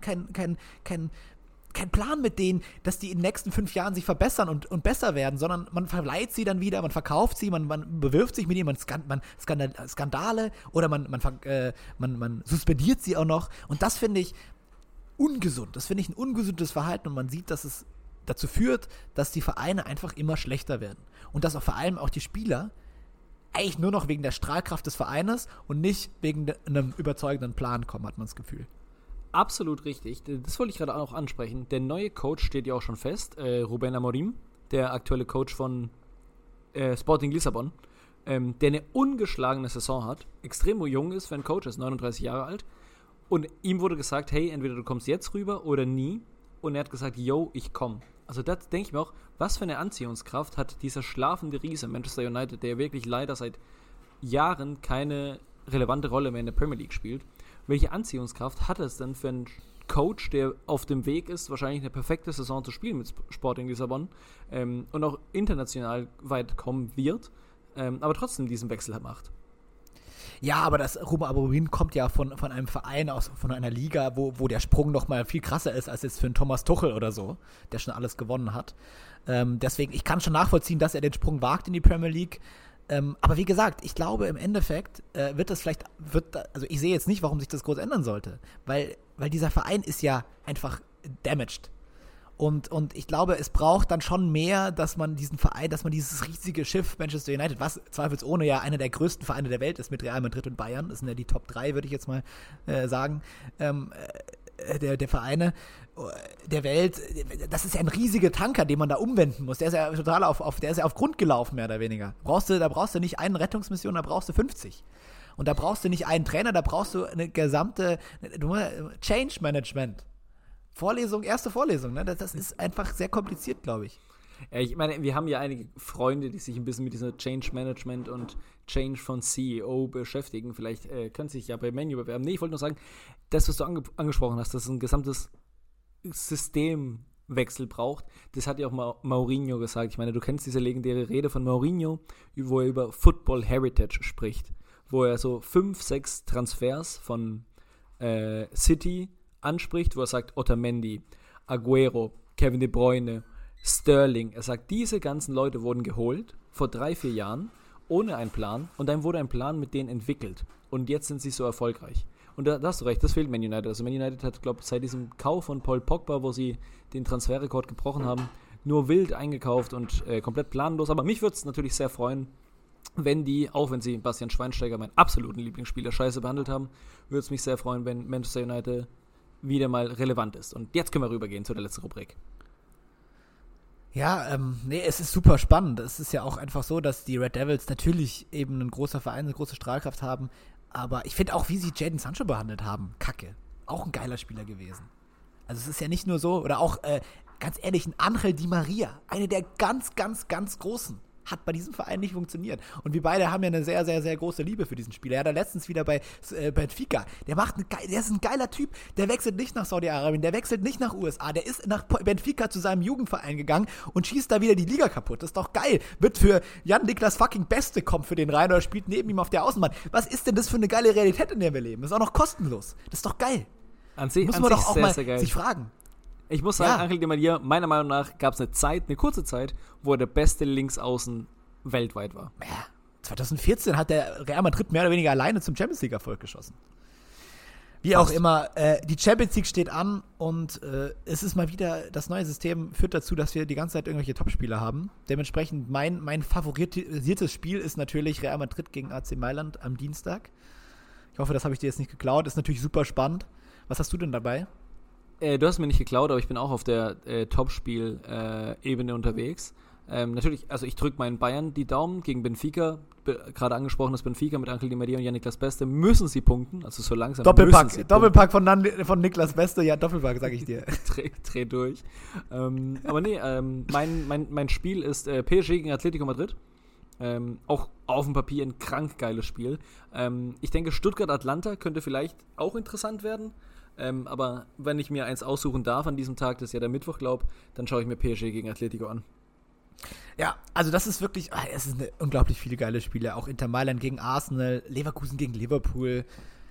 Speaker 3: Plan mit denen, dass die in den nächsten 5 Jahren sich verbessern und besser werden, sondern man verleiht sie dann wieder, man verkauft sie, man bewirft sich mit ihnen, man Skandale oder man suspendiert sie auch noch. Und das finde ich ungesund. Das finde ich ein ungesundes Verhalten und man sieht, dass es dazu führt, dass die Vereine einfach immer schlechter werden. Und dass auch vor allem auch die Spieler eigentlich nur noch wegen der Strahlkraft des Vereines und nicht wegen einem überzeugenden Plan kommen, hat man das Gefühl.
Speaker 2: Absolut richtig. Das wollte ich gerade auch ansprechen. Der neue Coach steht ja auch schon fest, Ruben Amorim, der aktuelle Coach von Sporting Lissabon, der eine ungeschlagene Saison hat, extrem jung ist, wenn ein Coach ist, 39 Jahre alt. Und ihm wurde gesagt, hey, entweder du kommst jetzt rüber oder nie. Und er hat gesagt, yo, ich komme. Also das denke ich mir auch, was für eine Anziehungskraft hat dieser schlafende Riese Manchester United, der wirklich leider seit Jahren keine relevante Rolle mehr in der Premier League spielt. Welche Anziehungskraft hat es denn für einen Coach, der auf dem Weg ist, wahrscheinlich eine perfekte Saison zu spielen mit Sporting Lissabon und auch international weit kommen wird, aber trotzdem diesen Wechsel macht?
Speaker 3: Ja, aber das Ruben Amorim kommt ja von einem Verein von einer Liga, wo der Sprung noch mal viel krasser ist als jetzt für einen Thomas Tuchel oder so, der schon alles gewonnen hat. Deswegen, ich kann schon nachvollziehen, dass er den Sprung wagt in die Premier League. Aber wie gesagt, ich glaube, im Endeffekt also ich sehe jetzt nicht, warum sich das groß ändern sollte, weil dieser Verein ist ja einfach damaged. Und ich glaube, es braucht dann schon mehr, dass man diesen Verein, dass man dieses riesige Schiff Manchester United, was zweifelsohne ja einer der größten Vereine der Welt ist mit Real Madrid und Bayern, das sind ja die Top 3, würde ich jetzt mal sagen, der Vereine der Welt, das ist ja ein riesiger Tanker, den man da umwenden muss. Der ist ja total der ist ja auf Grund gelaufen, mehr oder weniger. Da brauchst du nicht eine Rettungsmission, da brauchst du 50. Und da brauchst du nicht einen Trainer, da brauchst du eine gesamte Change Management. Erste Vorlesung, ne? Das ist einfach sehr kompliziert, glaube ich.
Speaker 2: Ja, ich meine, wir haben ja einige Freunde, die sich ein bisschen mit dieser Change Management und Change von CEO beschäftigen. Vielleicht können sie sich ja bei Menu bewerben. Nee, ich wollte nur sagen, das, was du angesprochen hast, dass es ein gesamtes Systemwechsel braucht, das hat ja auch Mourinho gesagt. Ich meine, du kennst diese legendäre Rede von Mourinho, wo er über Football Heritage spricht, wo er so 5, 6 Transfers von City anspricht, wo er sagt, Otamendi, Aguero, Kevin De Bruyne, Sterling. Er sagt, diese ganzen Leute wurden geholt vor 3, 4 Jahren ohne einen Plan und dann wurde ein Plan mit denen entwickelt und jetzt sind sie so erfolgreich. Und da hast du recht, das fehlt Man United. Also Man United hat, glaube ich, seit diesem Kauf von Paul Pogba, wo sie den Transferrekord gebrochen haben, nur wild eingekauft und komplett planlos. Aber mich würde es natürlich sehr freuen, wenn die, auch wenn sie Bastian Schweinsteiger, meinen absoluten Lieblingsspieler, scheiße behandelt haben, würde es mich sehr freuen, wenn Manchester United wieder mal relevant ist. Und jetzt können wir rübergehen zu der letzten Rubrik.
Speaker 3: Ja, es ist super spannend. Es ist ja auch einfach so, dass die Red Devils natürlich eben ein großer Verein, eine große Strahlkraft haben, aber ich finde auch, wie sie Jadon Sancho behandelt haben, kacke. Auch ein geiler Spieler gewesen. Also es ist ja nicht nur so, oder auch, ganz ehrlich, ein Angel Di Maria, eine der ganz, ganz, ganz Großen, hat bei diesem Verein nicht funktioniert. Und wir beide haben ja eine sehr, sehr, sehr große Liebe für diesen Spieler. Er hat da letztens wieder bei Benfica. Der ist ein geiler Typ. Der wechselt nicht nach Saudi-Arabien, der wechselt nicht nach USA. Der ist nach Benfica zu seinem Jugendverein gegangen und schießt da wieder die Liga kaputt. Das ist doch geil. Wird für Jan-Niklas fucking Beste, kommt für den rein oder spielt neben ihm auf der Außenbahn. Was ist denn das für eine geile Realität, in der wir leben? Das ist auch noch kostenlos. Das ist doch geil.
Speaker 2: Muss man doch auch sehr, mal sich fragen. Ich muss sagen, Angel Di Maria, meiner Meinung nach gab es eine kurze Zeit, wo er der beste Linksaußen weltweit war.
Speaker 3: Ja, 2014 hat der Real Madrid mehr oder weniger alleine zum Champions League-Erfolg geschossen. Wie auch immer, die Champions League steht an und es ist mal wieder, das neue System führt dazu, dass wir die ganze Zeit irgendwelche Topspieler haben. Dementsprechend mein favorisiertes Spiel ist natürlich Real Madrid gegen AC Mailand am Dienstag. Ich hoffe, das habe ich dir jetzt nicht geklaut. Ist natürlich super spannend. Was hast du denn dabei?
Speaker 2: Du hast mir nicht geklaut, aber ich bin auch auf der Topspiel-Ebene unterwegs. Natürlich, also ich drücke meinen Bayern die Daumen gegen Benfica. Gerade angesprochen, das Benfica mit Angel Di Maria und Jan-Niklas Beste müssen sie punkten. Also so langsam
Speaker 3: Doppelpack von Niklas Beste. Ja, Doppelpack, sag ich dir.
Speaker 2: Dreh durch. Aber nee, mein Spiel ist PSG gegen Atletico Madrid. Auch auf dem Papier ein krank geiles Spiel. Ich denke, Stuttgart-Atlanta könnte vielleicht auch interessant werden. Aber wenn ich mir eins aussuchen darf an diesem Tag, das ist ja der Mittwoch, glaube ich, dann schaue ich mir PSG gegen Atletico an.
Speaker 3: Ja, also das ist wirklich, es sind unglaublich viele geile Spiele. Auch Inter Mailand gegen Arsenal, Leverkusen gegen Liverpool.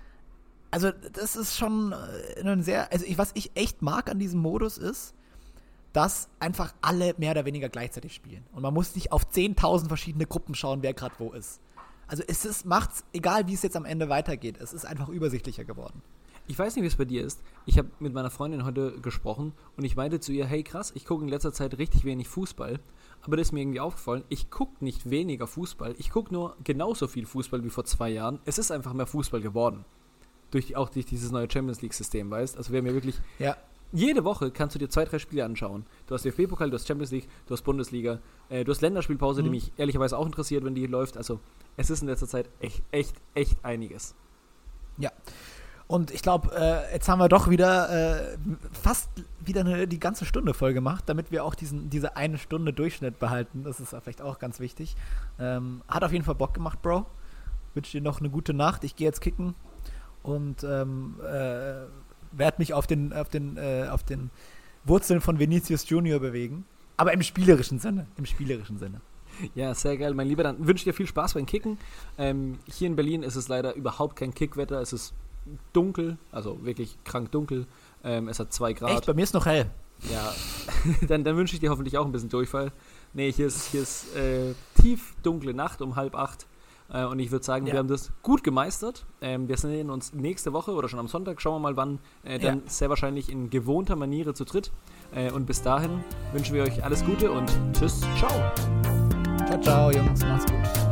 Speaker 3: Also das ist schon ein sehr, was ich echt mag an diesem Modus ist, dass einfach alle mehr oder weniger gleichzeitig spielen. Und man muss nicht auf 10.000 verschiedene Gruppen schauen, wer gerade wo ist. Also macht's, egal wie es jetzt am Ende weitergeht, es ist einfach übersichtlicher geworden.
Speaker 2: Ich weiß nicht, wie es bei dir ist. Ich habe mit meiner Freundin heute gesprochen und ich meinte zu ihr, hey krass, ich gucke in letzter Zeit richtig wenig Fußball, aber das ist mir irgendwie aufgefallen, ich gucke nicht weniger Fußball, ich gucke nur genauso viel Fußball wie vor 2 Jahren. Es ist einfach mehr Fußball geworden. Auch durch dieses neue Champions League-System, weißt? Also wir haben ja wirklich, jede Woche kannst du dir 2, 3 Spiele anschauen. Du hast DFB-Pokal, du hast Champions League, du hast Bundesliga, du hast Länderspielpause, die mich ehrlicherweise auch interessiert, wenn die läuft. Also es ist in letzter Zeit echt einiges.
Speaker 3: Ja. Und ich glaube, jetzt haben wir doch wieder fast wieder die ganze Stunde voll gemacht, damit wir auch diese 1 Stunde Durchschnitt behalten. Das ist vielleicht auch ganz wichtig. Hat auf jeden Fall Bock gemacht, Bro. wünsche dir noch eine gute Nacht. Ich gehe jetzt kicken und werde mich auf den Wurzeln von Vinicius Junior bewegen. Aber im spielerischen Sinne.
Speaker 2: Ja, sehr geil, mein Lieber. Dann wünsche ich dir viel Spaß beim Kicken. Hier in Berlin ist es leider überhaupt kein Kickwetter. Es ist dunkel, also wirklich krank dunkel. Es hat 2 Grad.
Speaker 3: Echt? Bei mir ist noch hell.
Speaker 2: Ja, dann wünsche ich dir hoffentlich auch ein bisschen Durchfall. Nee, hier ist tief dunkle Nacht um 7:30. Und ich würde sagen, wir haben das gut gemeistert. Wir sehen uns nächste Woche oder schon am Sonntag. Schauen wir mal, wann. Dann sehr wahrscheinlich in gewohnter Maniere zu dritt. Und bis dahin wünschen wir euch alles Gute und tschüss, ciao.
Speaker 3: Ciao, ciao, Jungs. Macht's gut.